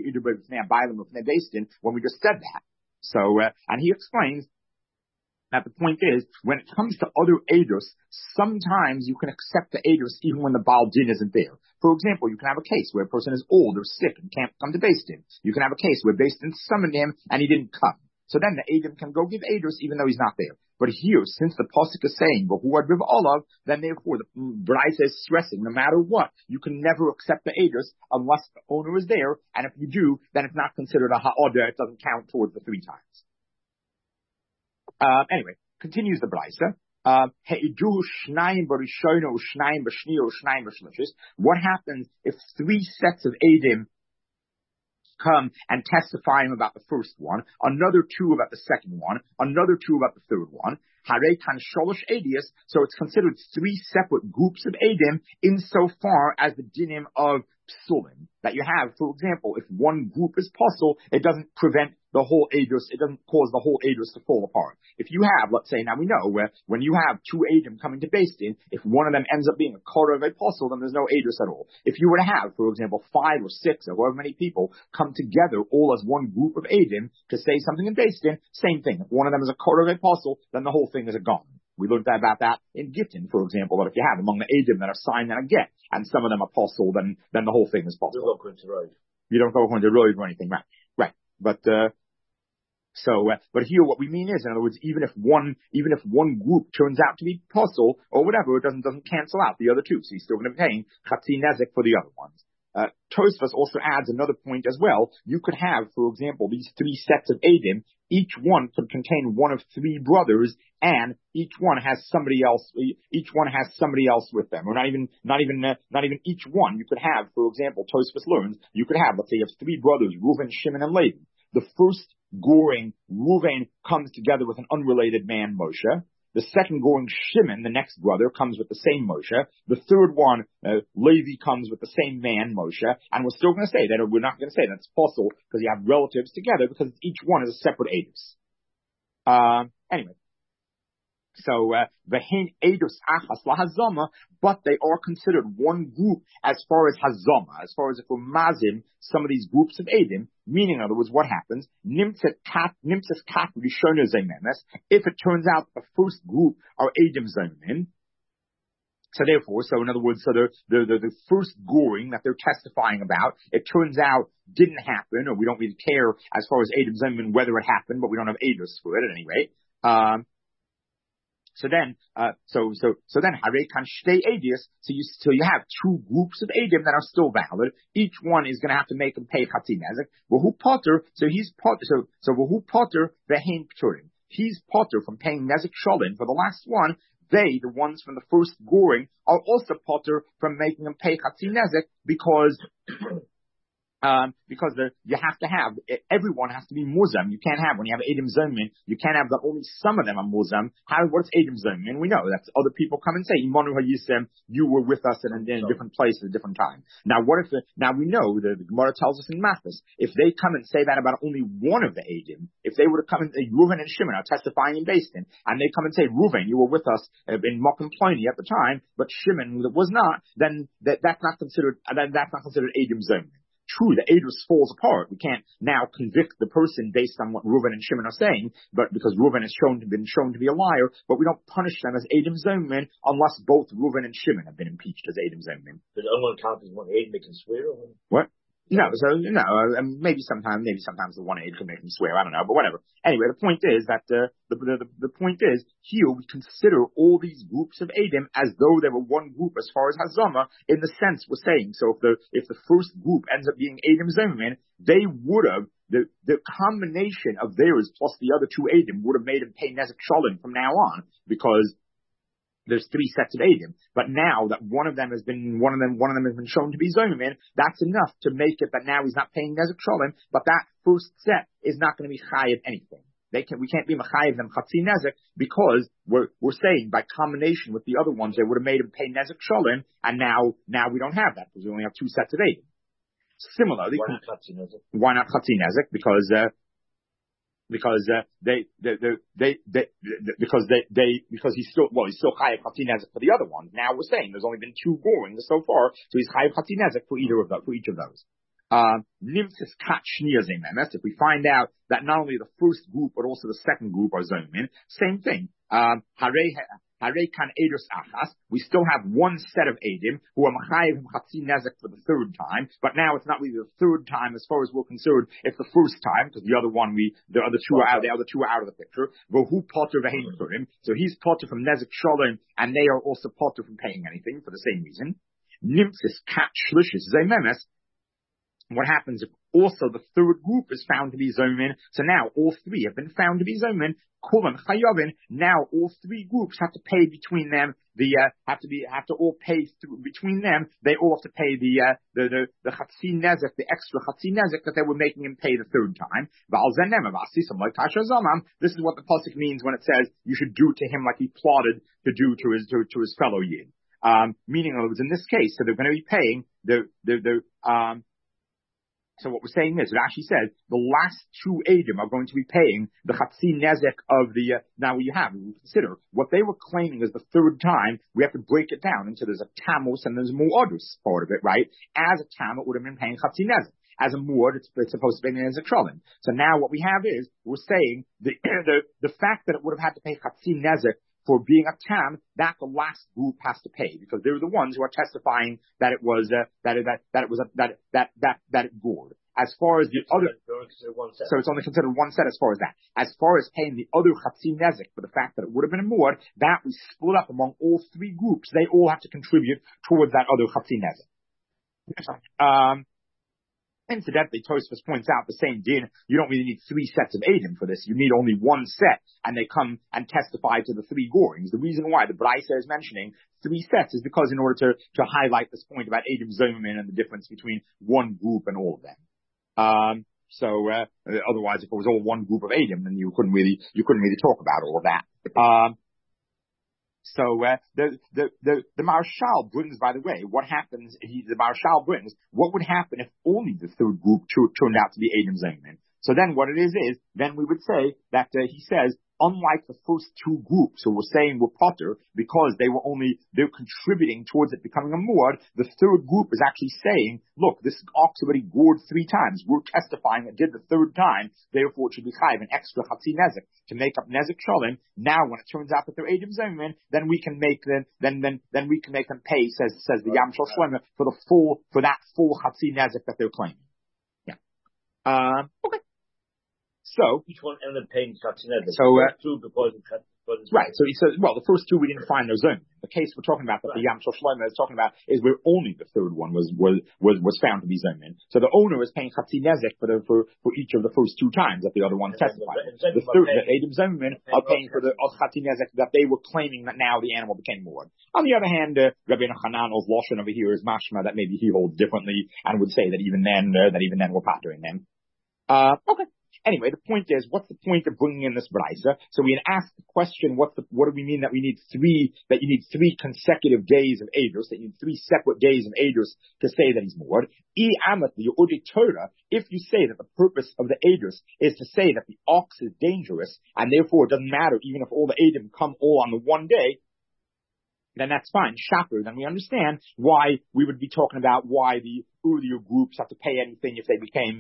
when we just said that? So, and he explains that the point is, when it comes to other Eidos, sometimes you can accept the Eidos even when the Baal Din isn't there. For example, you can have a case where a person is old or sick and can't come to Beis Din. You can have a case where Beis Din summoned him and he didn't come. So then the Eidim can go give Eidos even though he's not there. But here, since the pasuk is saying, "But who are Riv Olav," then therefore the Braisa is stressing, no matter what, you can never accept the Eidos unless the owner is there, and if you do, then it's not considered a ha'odah, it doesn't count towards the 3 times. Anyway, continues the Braisa. What happens if 3 sets of Eidim come and testify him about the first one, another 2 about the second one, another 2 about the third one? Harei kan sholosh edius, so it's considered 3 separate groups of edim insofar as the dinim of psulim that you have. For example, if one group is puzzle, it doesn't prevent the whole edus, it doesn't cause the whole edus to fall apart. If you have, let's say, now we know where when you have 2 edim coming to Beis Din, if one of them ends up being a quarter of a puzzle, then there's no edus at all. If you were to have, for example, 5 or 6 or however many people come together all as one group of edim to say something in Beis Din, same thing. If one of them is a quarter of a puzzle, then the whole thing is a gone. We learned about that in Gittin, for example, that if you have among the edim that are signed and a get, and some of them are puzzle, then the whole thing is puzzle. You don't go according to road. You don't go according to road or anything, right? Right. But So, but here what we mean is, in other words, even if one group turns out to be puzzle or whatever, it doesn't cancel out the other two. So he's still going to be paying chatzi nezek for the other ones. Tosfos also adds another point as well. You could have, for example, these three sets of Eidim. Each one could contain one of three brothers, and each one has somebody else. Each one has somebody else with them, or not even each one. You could have, for example, Tosfos learns, you could have, let's say, you have three brothers, Reuven, Shimon, and Levi. The first goring, Reuven, comes together with an unrelated man, Moshe. The second goring, Shimon, the next brother, comes with the same Moshe. The third one, Levi, comes with the same man, Moshe. And we're still going to say that, we're not going to say that's possible because you have relatives together because each one is a separate Eidos. Anyway. So, v'hein Eidos achas lahazama, but they are considered one group as far as hazama, as far as if we're mazim some of these groups of Eidim, meaning in other words, what happens? Nimtzes kat rishona zaymemes, if it turns out the first group are Eidim zaymen. So therefore, in other words, the first goring that they're testifying about, it turns out didn't happen, or we don't really care as far as Eidim zaymen whether it happened, but we don't have Eidos for it at any rate. So then, Harei kan shtei Eidius, so you have two groups of Eidim that are still valid. Each one is going to have to make him pay chatzi nezek. V'hu potter, so he's potter, so v'hu potter v'hein pturim. He's potter from paying nezek sholin for the last one. They, the ones from the first goring, are also potter from making him pay chatzi nezek because you have to have, everyone has to be muzam. You can't have, when you have Eidim Zaymen, you can't have that only some of them are muzam. What's Eidim Zaymen? We know that's other people come and say, Imanu HaYisem, you were with us in a different place at a different time. Now now we know, the Gemara tells us in Mathis, if they come and say that about only one of the Eidim, if they were to come and say, Reuven and Shimon are testifying in Beis Din, and they come and say, Reuven, you were with us in Mokum Pliny at the time, but Shimon was not, then that's not considered Eidim Zaymen. True, the Eidos falls apart. We can't now convict the person based on what Reuven and Shimon are saying, but because Reuven has been shown to be a liar, but we don't punish them as Eidim Zaymen unless both Reuven and Shimon have been impeached as Eidim Zaymen. Does anyone count as one Eid making swear? What? No, maybe sometimes the one Eid could make him swear. I don't know, but whatever. Anyway, the point is that the point is here we consider all these groups of Eidim as though they were one group as far as Hazama in the sense we're saying. So if the first group ends up being Eidim Zaymen, they would have the combination of theirs plus the other two Eidim would have made him pay nezek sholin from now on because there's three sets of Eidim, but now that one of them has been shown to be Zaymen, that's enough to make it that now he's not paying nezek sholem, but that first set is not going to be chayiv anything. We can't be machayiv them chatzi nezek because we're saying by combination with the other ones they would have made him pay nezek sholem, and now we don't have that because we only have two sets of Eidim. Similarly, why not chatzi nezek? Because he's still chayav chatzi nezek for the other ones. Now we're saying there's only been two gorings so far, so he's chayav chatzi nezek for each of those. Nimtzes kat shniya zaymemes. If we find out that not only the first group but also the second group are zaymen, same thing. Harei kan Eidos achas. We still have one set of Eidim who are machayev chatzi nezek for the third time, but now it's not really the third time as far as we're concerned. It's the first time because the other two are out of the picture. V'hu potter v'hein pturim. So he's potter from nezek sholem, and they are also potter from paying anything for the same reason. Nimtzes kat shlishis zaymemes. What happens if also the third group is found to be Zaymen? So now all three have been found to be Zaymen. Kulam Chayavin. Now all three groups have to pay between them. Have to all pay between them. They all have to pay the chatzi nezek, the extra chatzi nezek that they were making him pay the third time. This is what the pasuk means when it says you should do to him like he plotted to do to his fellow Yid. Meaning, in other words, in this case, so they're going to be paying So what we're saying is, it actually says the last two Eidim are going to be paying the chatzi nezek of the. Now we consider what they were claiming is the third time. We have to break it down into there's a tamus and there's a mu'adus part of it, right? As a tam, it would have been paying chatzi nezek. As a mu'ad, it's supposed to be as a trolim. So now what we have is we're saying the fact that it would have had to pay chatzi nezek for being a tam, that the last group has to pay because they're the ones who are testifying that it was that it gored. As far as the other, only considered one set. So it's only considered one set as far as that. As far as paying the other Chatzi Nezek for the fact that it would have been a Muad, that we split up among all three groups. They all have to contribute towards that other Chatzi Nezek. Incidentally, Tosfos points out the same din. You don't really need three sets of Eidim for this. You need only one set, and they come and testify to the three gorings. The reason why the Braisa is mentioning three sets is because in order to highlight this point about Eidim Zomin and the difference between one group and all of them. Otherwise, if it was all one group of Eidim, then you couldn't really talk about all of that. The Marshal brings, by the way, what happens, the Marshal brings, what would happen if only the third group turned out to be Eidim Zomin? So then what it is, then we would say that, he says, unlike the first two groups, so we're saying we're potter because they're contributing towards it becoming a muad. The third group is actually saying, look, this ox already gored 3 times. We're testifying it did the third time. Therefore, it should be chayiv an extra chatzi nezek to make up nezek shalom. Now, when it turns out that they're Eidim Zomin, then we can make them, then we can make them pay, says the Yam Shel Shlomo, for that full chatzi nezek that they're claiming. Yeah. Okay. So each one ended up paying chatzi nezek. Two because right. So he says, well, the first two we didn't find those in. The case we're talking about that the Yam Shel Shlomo is talking about is where only the third one was found to be zomin. So the owner is paying chatzi nezek for each of the first 2 times that the other one testified. The third, the Eidim Zomin are paying for the chatzi nezek that they were claiming that now the animal became more. On the other hand, Rabbi Hananel's lashon over here is mashma that maybe he holds differently and would say that even then we're pottering them. Okay. Anyway, the point is, what's the point of bringing in this Braisa? So we had asked the question, what do we mean that you need 3 consecutive days of Eidos, that you need 3 separate days of Eidos to say that he's moored? If you say that the purpose of the Eidos is to say that the ox is dangerous, and therefore it doesn't matter even if all the Eidim come all on the one day, then that's fine. Shaper, then we understand why we would be talking about why the earlier groups have to pay anything if they became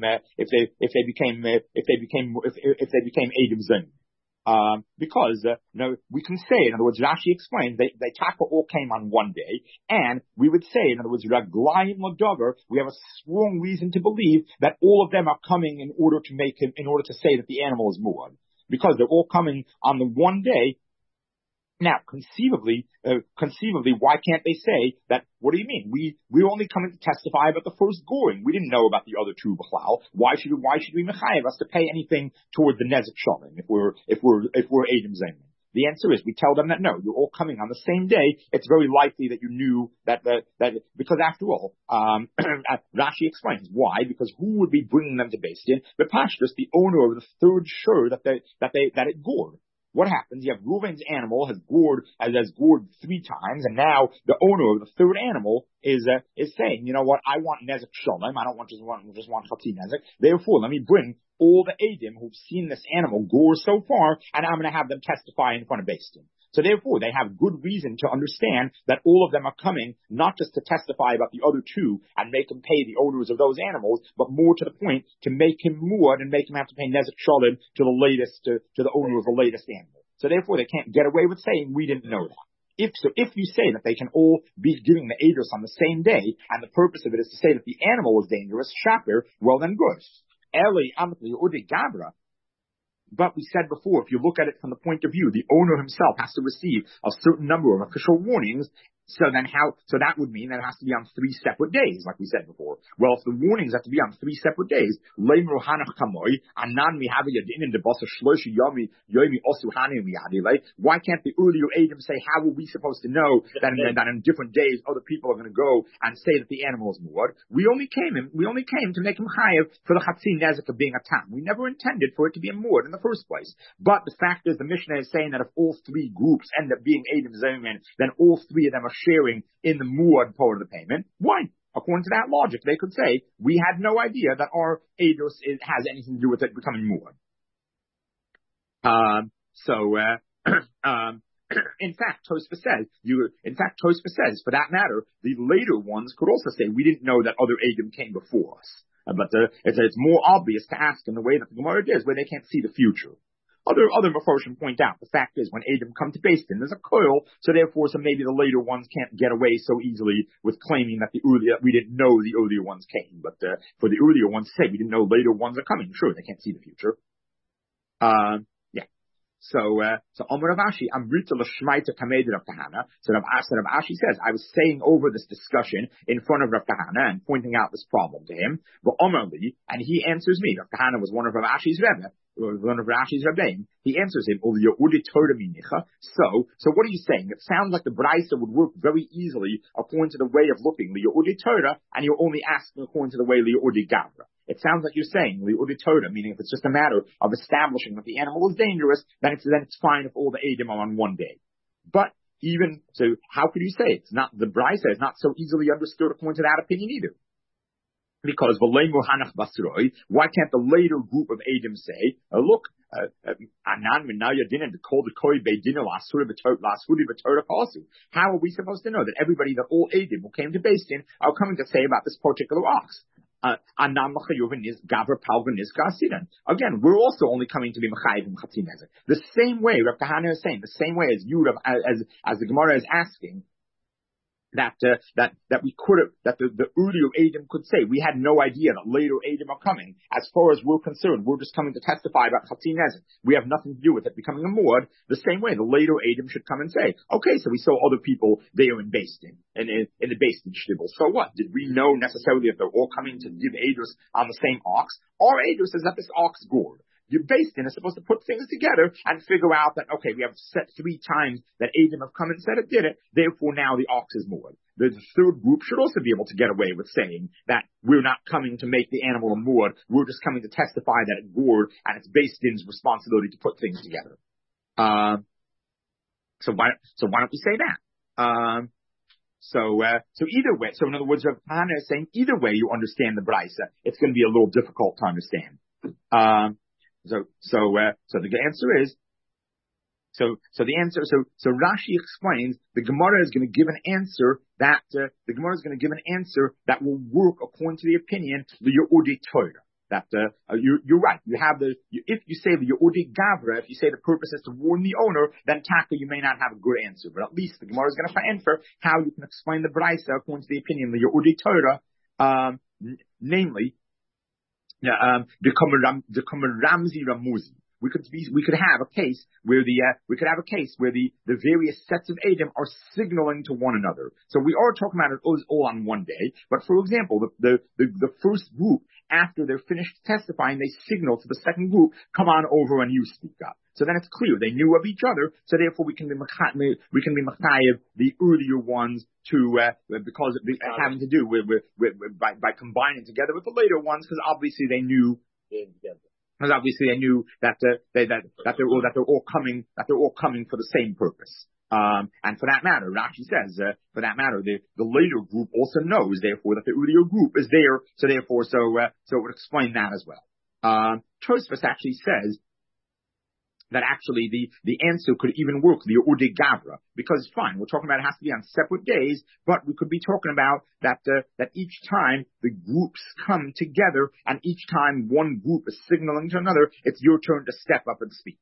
Eidim Zomin. Because we can say, in other words, Rashi explains they taka all came on one day, and we would say, in other words, Raglayim Ladover, we have a strong reason to believe that all of them are coming in order to say that the animal is muad, because they're all coming on the one day. Now, conceivably, why can't they say that? What do you mean? We're only coming to testify about the first goring. We didn't know about the other 2 b'chlal. Why should we mechayev us to pay anything toward the nezek shalom if we're Eidim Zomin? The answer is we tell them that no, you're all coming on the same day. It's very likely that you knew that because after all, Rashi explains why, because who would be bringing them to Beis Din? The Pashtus, the owner of the third shur that it gored. What happens? You have Reuven's animal has gored 3 times, and now the owner of the third animal is saying, you know what? I want nezek shalom. I don't just want chatzi nezek. Therefore, let me bring all the Eidim who've seen this animal gore so far, and I'm going to have them testify in front of Beis Din. So therefore, they have good reason to understand that all of them are coming not just to testify about the other 2 and make them pay the owners of those animals, but more to the point to make him muad and make him have to pay nezek shalom to the owner of the latest animal. So therefore, they can't get away with saying we didn't know that. If you say that they can all be giving the Eidos on the same day, and the purpose of it is to say that the animal is dangerous, shaper, well then good. Eli Amatli Udi Gabra. But we said before, if you look at it from the point of view, the owner himself has to receive a certain number of official warnings. So that would mean that it has to be on 3 separate days, like we said before. Well, if the warnings have to be on 3 separate days, why can't the earlier Eidim say, how are we supposed to know that in different days other people are going to go and say that the animal is muad? We only came to make him chayev for the chatzi nezek of being a tam. We never intended for it to be a muad in the first place. But the fact is, the Mishnah is saying that if all 3 groups end up being Eidim Zomin, then all 3 of them are sharing in the muad part of the payment. Why? According to that logic, they could say, we had no idea that our Eidos has anything to do with it becoming muad. In fact, Tosfos says, for that matter, the later ones could also say, we didn't know that other Eidim came before us. But it's more obvious to ask in the way that the Gemara is, where they can't see the future. Other Mefarshim point out, the fact is when Edom come to Beis Din, there's a coil, so maybe the later ones can't get away so easily with claiming that we didn't know the earlier ones came. But, for the earlier ones to say, we didn't know later ones are coming. Sure, they can't see the future. So Omer Rav Ashi, Amrita l'shmaita kamei Rav Kahana. So Rav Ashi says, I was saying over this discussion in front of Rav Kahana and pointing out this problem to him. But Omer Li, and he answers me. Rav Kahana was one of Rav Ashi's Rebbe, one of Rav Ashi's Rebbeim. He answers him, so what are you saying? It sounds like the Braisa would work very easily according to the way of looking, Li'udi Torah, and you're only asking according to the way Li'udi Gavra. It sounds like you're saying Li'udi Torah, meaning if it's just a matter of establishing that the animal is dangerous, then it's fine if all the Eidim are on one day. But even, so how could you say it's not, the Braisa is not so easily understood according to that opinion either? Because why can't the later group of Edom say, look, how are we supposed to know that everybody, that all Edom who came to Beis Din are coming to say about this particular ox? Again, we're also only coming to be Mechayiv and Chatzin Nezek. The same way, Rav Kahana is saying, the same way as you, as the Gemara is asking, that we could have, that the earlier Edom could say, we had no idea that later Edom are coming. As far as we're concerned, we're just coming to testify about Chatzin Nezek. We have nothing to do with it becoming a Muad. The same way, the later Edom should come and say, okay, so we saw other people there in Beis Din, in the Beis Din Shtibel. So what? Did we know necessarily that they're all coming to give Eidos on the same ox? Our Eidos is that this ox gored. Your Beis Din is supposed to put things together and figure out that, okay, we have set 3 times that Edom have come and said it did it, therefore now the ox is Muad. The third group should also be able to get away with saying that we're not coming to make the animal a Muad, we're just coming to testify that it gored, and it's Beis Din's responsibility to put things together. So why don't we say that? So either way, so in other words, Rav Kahana is saying either way you understand the Braisa, it's going to be a little difficult to understand. So the answer is, so Rashi explains the Gemara is going to give an answer that, will work according to the opinion, the Ye'udi Torah. That, you're right. If you say the Ye'udi Gavra, if you say the purpose is to warn the owner, then taka, you may not have a good answer. But at least the Gemara is going to answer how you can explain the Braisa according to the opinion, the Ye'udi Torah, namely, the Ramzi Ramuzi. We could have a case where the various sets of Edom are signaling to one another. So we are talking about it all on one day. But for example, the first group, after they're finished testifying, they signal to the second group, come on over and you speak up. So then it's clear they knew of each other. So therefore we can be Mechayev the earlier ones to because having to do with by combining together with the later ones, because obviously they knew. Because obviously they knew that they're all coming for the same purpose. And for that matter, Rashi says, the later group also knows, therefore, that the earlier group is there. So therefore, so it would explain that as well. Tosfos actually says that actually the answer could even work, the Ye'udi Gavra, because fine, we're talking about it has to be on separate days, but we could be talking about that each time the groups come together and each time one group is signaling to another, it's your turn to step up and speak.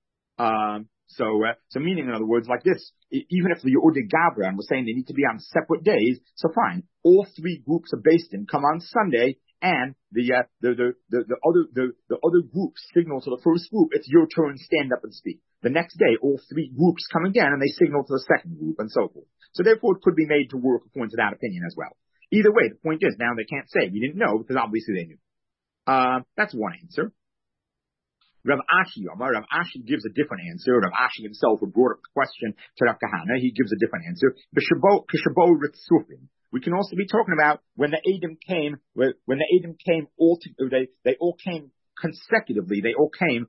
So meaning, in other words, like this, even if the Ye'udi Gavra, and we're saying they need to be on separate days, so fine, all 3 groups of Beis Din come on Sunday, and the other group signal to the first group, it's your turn, stand up and speak. The next day, all 3 groups come again, and they signal to the second group, and so forth. So therefore, it could be made to work according to that opinion as well. Either way, the point is, now they can't say, we didn't know, because obviously they knew. That's one answer. Rav Ashi gives a different answer. Rav Ashi himself who brought up the question to Rav Kahana, he gives a different answer. B'Shabo Ritzufin. We can also be talking about when the Edom came all came consecutively. They all came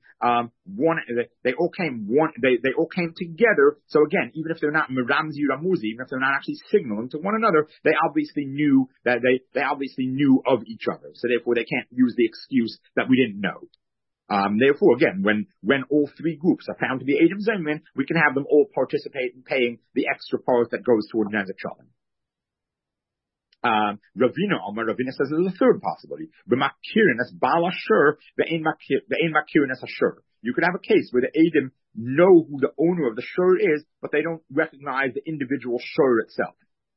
together. So again, even if they're not Ramzi Ramuzi, even if they're not actually signaling to one another, they obviously knew that they obviously knew of each other. So therefore they can't use the excuse that we didn't know. Therefore, again, when all 3 groups are found to be Edom Zemin, we can have them all participate in paying the extra part that goes toward Nezek Shalom. Ravina says there's a third possibility. You could have a case where the Eidim know who the owner of the shur is, but they don't recognize the individual shur itself.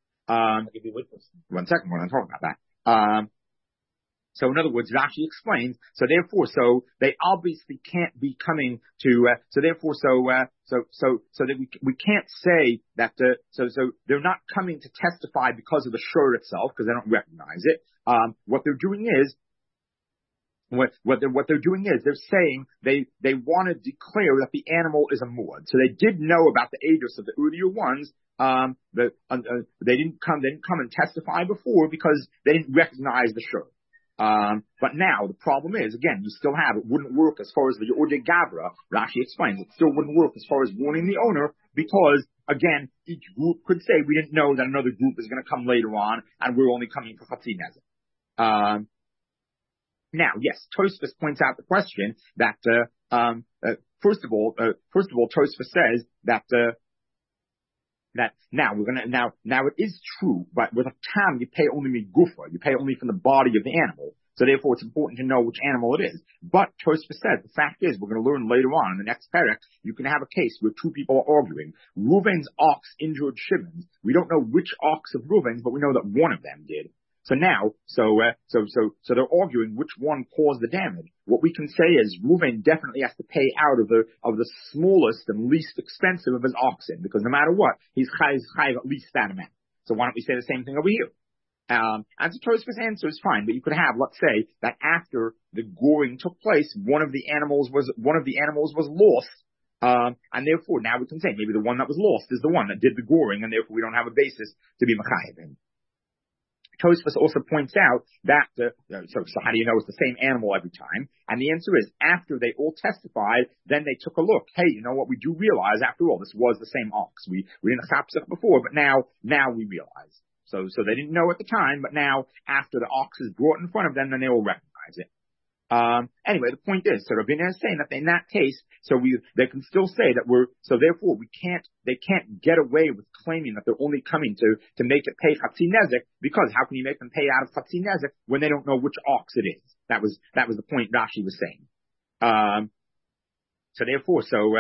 One second, we're going to talk about that. So in other words, Rashi explains, so they obviously can't be coming to, so that we can't say that, so they're not coming to testify because of the shur itself, because they don't recognize it. What they're doing is, they're saying they want to declare that the animal is a muad. So they did know about the edus of the earlier ones. They didn't come and testify before because they didn't recognize the shur. But now the problem is, again, you still have, it wouldn't work as far as the Urde Gavra. Rashi explains it still wouldn't work as far as warning the owner because, again, each group could say we didn't know that another group is going to come later on and we're only coming for Chatzi Nezek. Now, yes, Tosfos points out the question that, first of all, Tosfos says that now it is true, but with a tam you pay only migufa, you pay only from the body of the animal. So therefore it's important to know which animal it is. But Tosfos says the fact is, we're going to learn later on in the next parak, you can have a case where two people are arguing. Reuven's ox injured Shimon's. We don't know which ox of Reuven's, but we know that one of them did. So now, so they're arguing which one caused the damage. What we can say is Reuven definitely has to pay out of the smallest and least expensive of his oxen, because no matter what, he's chayiv at least that amount. So why don't we say the same thing over here? And so Tosfos' answer is fine, but you could have, let's say, that after the goring took place, one of the animals was lost. And therefore now we can say maybe the one that was lost is the one that did the goring, and therefore we don't have a basis to be mechayiv him. Tosfos also points out that, so how do you know it's the same animal every time? And the answer is, after they all testified, then they took a look. Hey, you know what? We do realize, after all, this was the same ox. We didn't chapsach before, but now we realize. So they didn't know at the time, but now, after the ox is brought in front of them, then they all recognize it. Anyway, the point is, so Rabbeinu is saying that in that case, they can still say that therefore they can't get away with claiming that they're only coming to make it pay Chatzi Nezek, because how can you make them pay out of Chatzi Nezek when they don't know which ox it is? That was the point Rashi was saying. Therefore,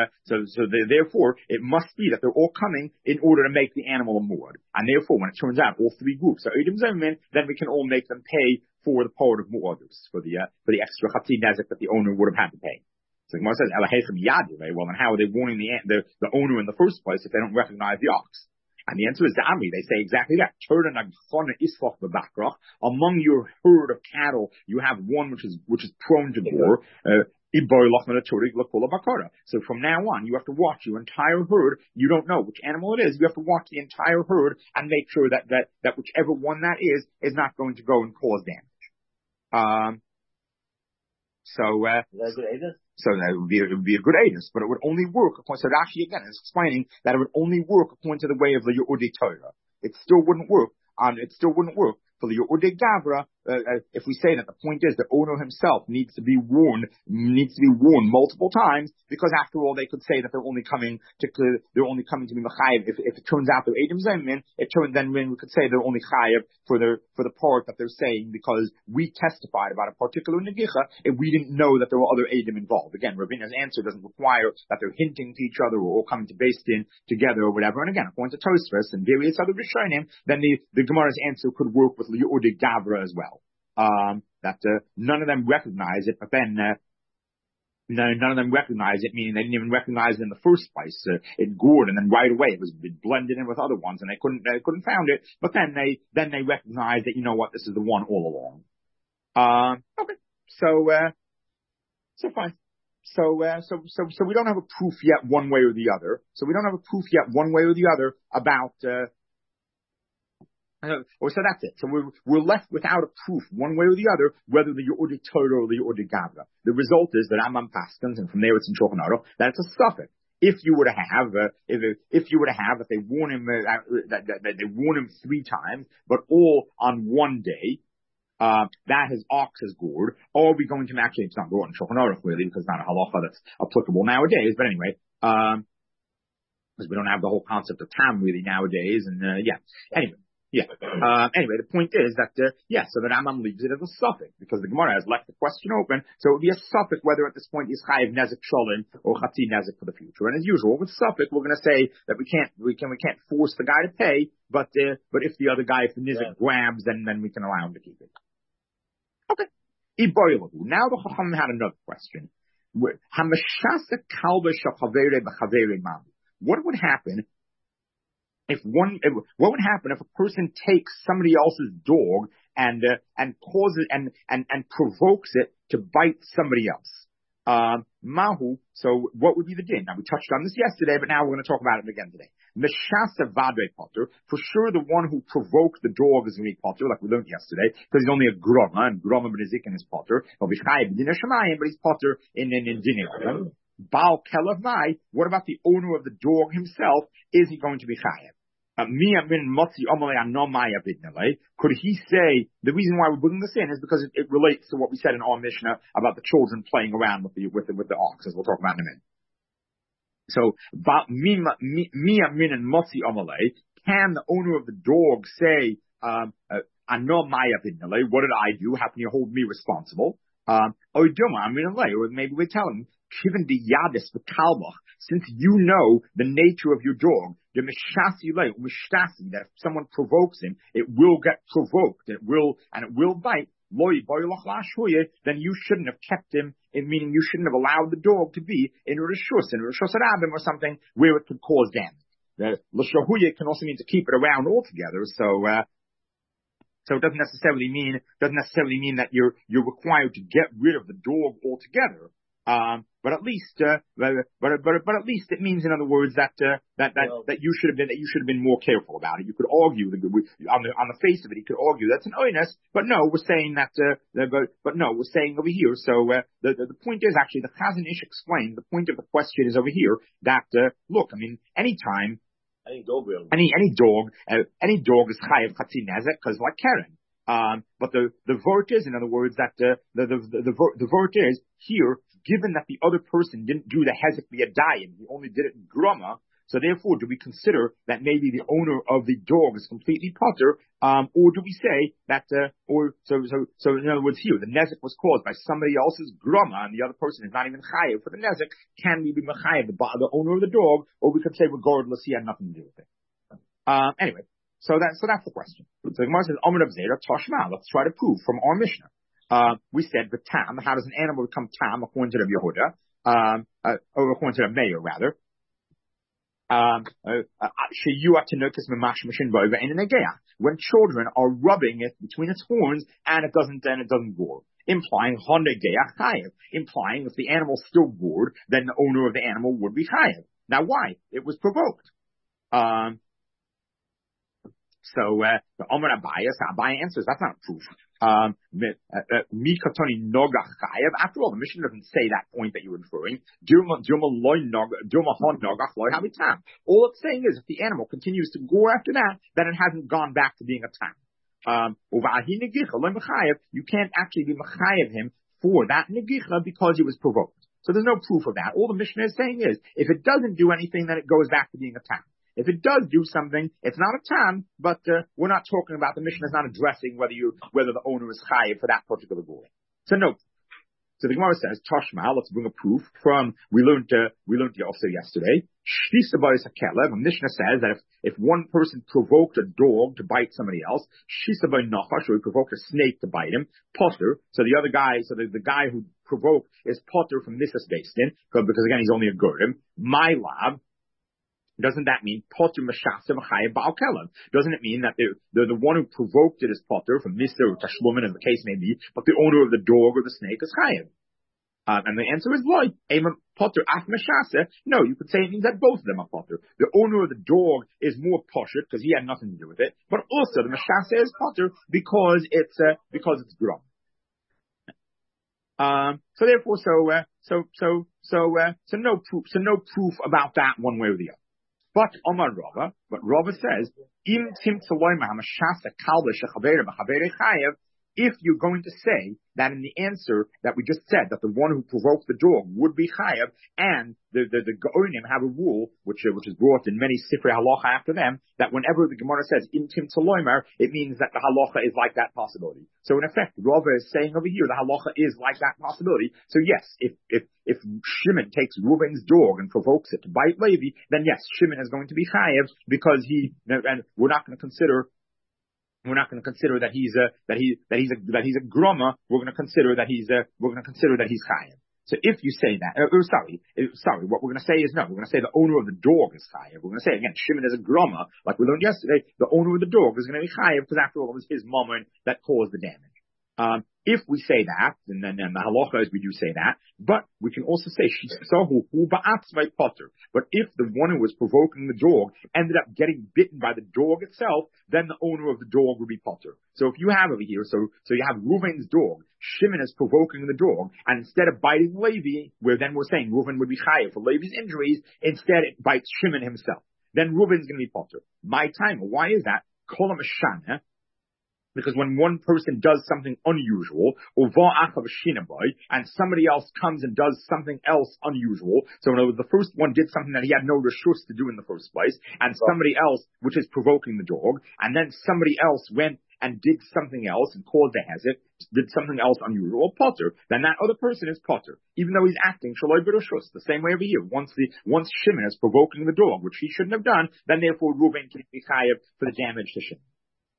it must be that they're all coming in order to make the animal a muad. And therefore, when it turns out all three groups are Eidim Zaymin, then we can all make them pay for the part of muadus, for the extra Chatzi Nezek that the owner would have had to pay. So Gemara says, well, then how are they warning the owner in the first place if they don't recognize the ox? And the answer is the Amri. They say exactly that. Among your herd of cattle, you have one which is prone to gore. So from now on, you have to watch your entire herd. You don't know which animal it is. You have to watch the entire herd and make sure that whichever one that is not going to go and cause damage. So that would be a good edus, but it would only work according. So Rashi again is explaining that it would only work according to the way of the Yehudi Torah. It still wouldn't work for the Yehudi Gavra. If we say that the point is the owner himself needs to be warned multiple times, because after all they could say that they're only coming to be mechayiv. If it turns out they're Eidim Zaymin, then we could say they're only chayiv for the part that they're saying, because we testified about a particular negicha and we didn't know that there were other Eidim involved. Again, Rabbeina's answer doesn't require that they're hinting to each other or all coming to Beis Din together or whatever. And again, according to Tosfos and various other Rishonim, then the Gemara's answer could work with Yehudi Gavra as well. That none of them recognize it, but then none of them recognize it, meaning they didn't even recognize it in the first place. It gored, and then right away it was blended in with other ones, and they couldn't found it. But then they recognized that, you know what, this is the one all along. Okay, so fine. So we don't have a proof yet one way or the other. About. So that's it. So we're left without a proof one way or the other whether the Yehudi Torah or the Yehudi Gavra. The result is that Rambam paskins, and from there it's in Shulchan Aruch, that it's a suffix. If you were to have that they warn him that they warn him 3 times, but all on one day, that his ox is gored, or are we going to actually, it's not gored in Shulchan Aruch really, because it's not a halacha that's applicable nowadays, but anyway, because we don't have the whole concept of tam really nowadays, and anyway. Yeah. Anyway, the point is that, so the Rambam leaves it as a suffix because the Gemara has left the question open. So it would be a suffix whether at this point is chayiv nezek shalom or chatzi nezek for the future. And as usual, with suffix, we're going to say that we can't force the guy to pay, but if the other guy, if the nezek grabs, then we can allow him to keep it. Okay. Now the Chacham had another question. What would happen what would happen if a person takes somebody else's dog and causes and provokes it to bite somebody else? Mahu. So what would be the din? Now we touched on this yesterday, but now we're going to talk about it again today. Meshasa vadre potter. For sure, the one who provoked the dog is going to be potter, like we learned yesterday, because he's only a groma, and groma b'nezik in his potter. He'll be chayiv b'din hashamayim, but he's potter in dinim. Baal kelav mai. What about the owner of the dog himself? Is he going to be chayiv? Could he say, the reason why we're bringing this in is because it relates to what we said in our Mishnah about the children playing around with the ox, as we'll talk about in a minute. So, can the owner of the dog say, what did I do? How can you hold me responsible? Or maybe we tell him, since you know the nature of your dog, that if someone provokes him, it will get provoked, it will bite. Then you shouldn't have kept him, meaning you shouldn't have allowed the dog to be in a rishus rabim or something where it could cause damage. L'shahuya can also mean to keep it around altogether. So it doesn't necessarily mean that you're required to get rid of the dog altogether. But at least it means, in other words, that you should have been more careful about it. You could argue on the face of it, you could argue that's an oinus, but no, we're saying that, we're saying over here. So, the point is actually, the Chazon Ish explained, the point of the question is over here that, look, I mean, anytime, any dog is chayav chatzi nezek, because like Karen. But the vort is, in other words, that the vort is here, given that the other person didn't do the hezek b'yadayim, he only did it in grama. So therefore, do we consider that maybe the owner of the dog is completely potter, or do we say that, so in other words, here the nezek was caused by somebody else's grama, and the other person is not even chayav for the nezek? Can we be mechayav the owner of the dog, or we could say regardless, he had nothing to do with it? Anyway. So that's the question. So the Gemara says, Omer of Zera, Toshma. Let's try to prove from our Mishnah. We said, the tam, how does an animal become tam according to the Yehuda? Or according to the Mayor, rather. When children are rubbing it between its horns and it doesn't gore. Implying if the animal's still gored, then the owner of the animal would be chayav. Now why? It was provoked. So the Omer Abaye answers, that's not proof. After all, the Mishnah doesn't say that point that you're inferring. All it's saying is if the animal continues to gore after that, then it hasn't gone back to being a tam. You can't actually be mechayev him for that negicha because he was provoked. So there's no proof of that. All the Mishnah is saying is, if it doesn't do anything, then it goes back to being a tam. If it does do something, it's not a tam, but we're not talking about, the Mishnah is not addressing whether the owner is chayiv for that particular ruling. So no. So the Gemara says, Toshma, let's bring a proof from, we learned also yesterday. The Mishnah says that if one person provoked a dog to bite somebody else, or he provoked a snake to bite him, potter, so the other guy, the guy who provoked is potter from Nisas Beistin, because again, he's only a Gurdim, my lab. Doesn't that mean potter mashasa v'chayev ba'al kelav? Doesn't it mean that the one who provoked it is potter from Mister or Tashlumin, as the case may be, but the owner of the dog or the snake is chayev? And the answer is loy. Potter af mashasa. No, you could say it means that both of them are potter. The owner of the dog is more poshut because he had nothing to do with it, but also the mashasa is potter because it's grum. So therefore, no proof about that one way or the other. But Rava says, if you're going to say that in the answer that we just said, that the one who provoked the dog would be chayav, and the Gaonim have a rule, which is brought in many Sifrei Halacha after them, that whenever the Gemara says intim taloimer, it means that the halacha is like that possibility. So in effect, Rava is saying over here the halacha is like that possibility. So yes, if Shimon takes Reuven's dog and provokes it to bite Levi, then yes, Shimon is going to be chayav, because and we're not going to consider that he's a groma. We're going to consider that he's chayav. So if you say that, what we're going to say is no. We're going to say the owner of the dog is chayav. We're going to say again, Shimon is a groma, like we learned yesterday. The owner of the dog is going to be chayav, because after all, it was his mammon that caused the damage. If we say that, and then the halacha is we do say that, but we can also say potter. But if the one who was provoking the dog ended up getting bitten by the dog itself, then the owner of the dog would be potter. So if you have over here, so you have Reuven's dog, Shimon is provoking the dog, and instead of biting Levi, where then we're saying Reuven would be chayav for Levi's injuries, instead it bites Shimon himself. Then Reuven's going to be potter. My time. Why is that? Kol ha'mashana. Because when one person does something unusual, and somebody else comes and does something else unusual, so in other words, the first one did something that he had no reshus to do in the first place, and somebody else, which is provoking the dog, and then somebody else went and did something else and caused a hazard, did something else unusual, potter, then that other person is potter, even though he's acting shaloi b'reshus. The same way over here. Once Shimon is provoking the dog, which he shouldn't have done, then therefore Reuven can be chayav for the damage to Shimon.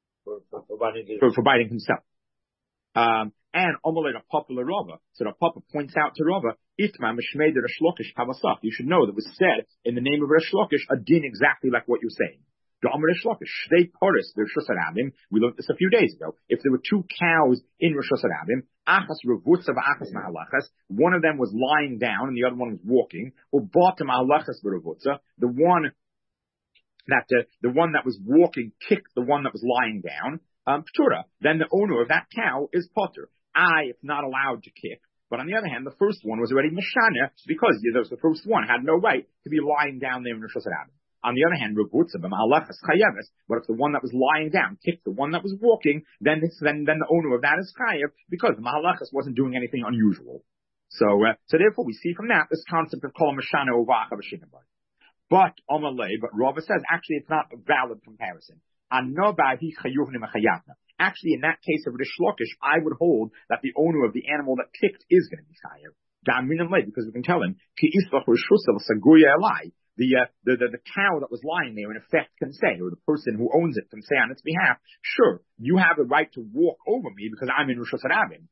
For biting himself. And Omeled a popular Rava. So the Papa points out to Rava, Itma Mishmei de Resh Lakish Havasaf. You should know that was said in the name of Resh Lakish a din exactly like what you're saying. The Omer Resh Lakish, Shtei Poris, the Rosh Hashanah. We learned this a few days ago. If there were two cows in Rosh Hashanah, Achas Revutza v'Achas Mahalachas, one of them was lying down and the other one was walking, or Bata Mahalachas v'Revutza, the one that was walking kicked the one that was lying down, ptura, then the owner of that cow is potter. It's not allowed to kick. But on the other hand, the first one was already mashana, because the first one had no right to be lying down there in Rosh Hashanah. On the other hand, Revutza b'Mahalachas chayaves, but if the one that was lying down kicked the one that was walking, then the owner of that is chayav, because the Mahalachas wasn't doing anything unusual. So therefore we see from that this concept of kol mashana over achav shinabay. But Rava says actually it's not a valid comparison. Actually, in that case of Rish Lakish, I would hold that the owner of the animal that kicked is going to be chayav. Because we can tell him the cow that was lying there in effect can say, or the person who owns it can say on its behalf, sure, you have a right to walk over me because I'm in Rosh Hashanah.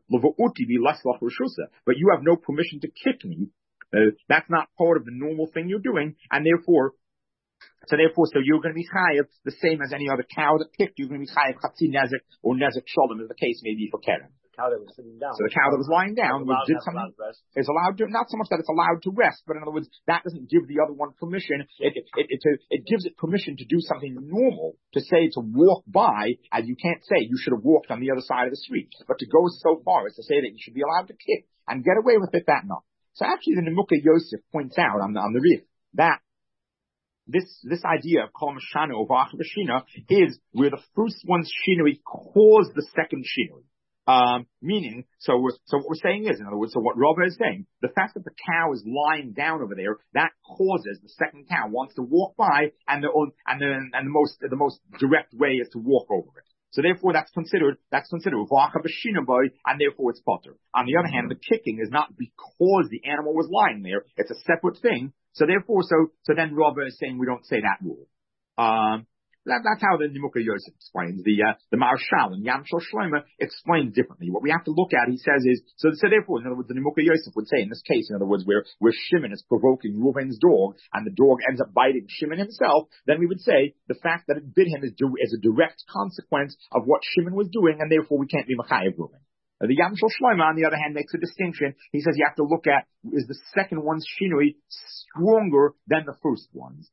But you have no permission to kick me. That's not part of the normal thing you're doing, and therefore you're going to be chayav the same as any other cow that kicked. You're going to be chayav chatzi nezek or nezek shalom, as the case may be for keren. The cow that was sitting down. So the cow that was lying down did something. Is allowed to, not so much that it's allowed to rest, but in other words, that doesn't give the other one permission. It gives it permission to do something normal, to say to walk by, and you can't say you should have walked on the other side of the street, but to go so far as to say that you should be allowed to kick and get away with it, that not. So actually, the Nemuka Yosef points out on the Rif that this idea of Kol Mashana over Achav Shina is where the first one's shinui caused the second shinui. Meaning, so what we're saying is, in other words, so what Rava is saying, the fact that the cow is lying down over there, that causes the second cow wants to walk by, and the most direct way is to walk over it. So therefore that's considered V'achav Shina boy, and therefore it's potter. On the other hand, the kicking is not because the animal was lying there, it's a separate thing. So therefore, so then Rava is saying we don't say that rule. That's how the Nemuka Yosef explains. The Marshal and Yam Shel Shlomo explains differently. What we have to look at, he says, is so therefore, in other words, the Nemuka Yosef would say in this case, in other words, where Shimon is provoking Reuven's dog and the dog ends up biting Shimon himself, then we would say the fact that it bit him is a direct consequence of what Shimon was doing, and therefore we can't be Machayev Reuven. The Yam Shel Shlomo, on the other hand, makes a distinction. He says you have to look at, is the second one's shinui stronger than the first one's?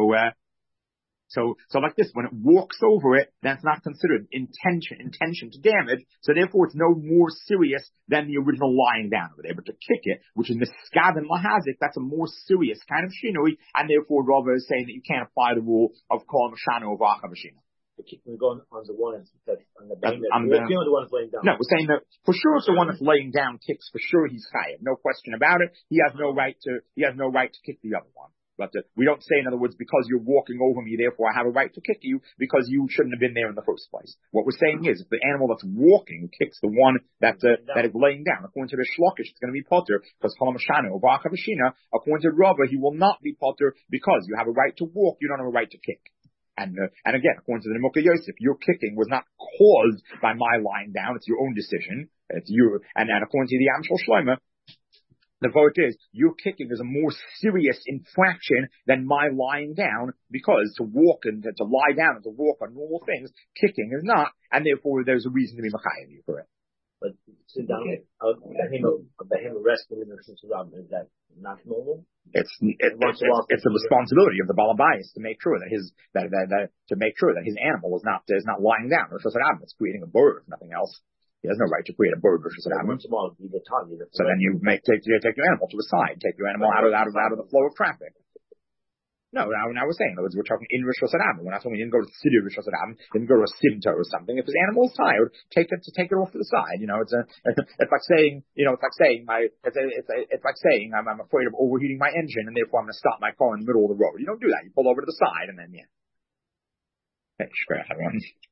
So like this, when it walks over it, then it's not considered intention to damage, so therefore it's no more serious than the original lying down over there. But to kick it, which is miskav and lahazik, that's a more serious kind of shinui, and therefore Rava is saying that you can't apply the rule of kol mashana over achav shina. we're going on the one that's on the behemoth, on the one that's laying down. No, we're saying that for sure if the one that's laying down kicks, for sure he's chayav. No question about it. He has no right to kick the other one. But we don't say, in other words, because you're walking over me, therefore I have a right to kick you because you shouldn't have been there in the first place. What we're saying is, if the animal that's walking kicks the one that is laying down, according to the Shlokish, it's going to be potter because Cholamashana or Ba'achavashina, according to Rava, he will not be potter because you have a right to walk, you don't have a right to kick. And again, according to the Nemuka Yosef, your kicking was not caused by my lying down. It's your own decision. It's you. And according to the Amshel Shloimeh, the vote is, your kicking is a more serious infraction than my lying down, because to walk and to lie down and to walk are normal things, kicking is not, and therefore there's a reason to be mechayev you for it. But sit down, the resting in the Shusharam, is that not normal? It's the responsibility of the Balabayas to make sure that his animal is not lying down. It's creating a bird, nothing else. He has no right to create a bird versus an animal. So then you take your animal to the side, take your animal out of the flow of traffic. No, now we're saying, in other words, we're talking in Rosh Hashanah. We're not saying we didn't go to the city of Rosh Hashanah, didn't go to a simta or something. If his animal is tired, take it off to the side. You know, it's like saying, I'm afraid of overheating my engine and therefore I'm going to stop my car in the middle of the road. You don't do that. You pull over to the side and then, yeah. Hey, everyone.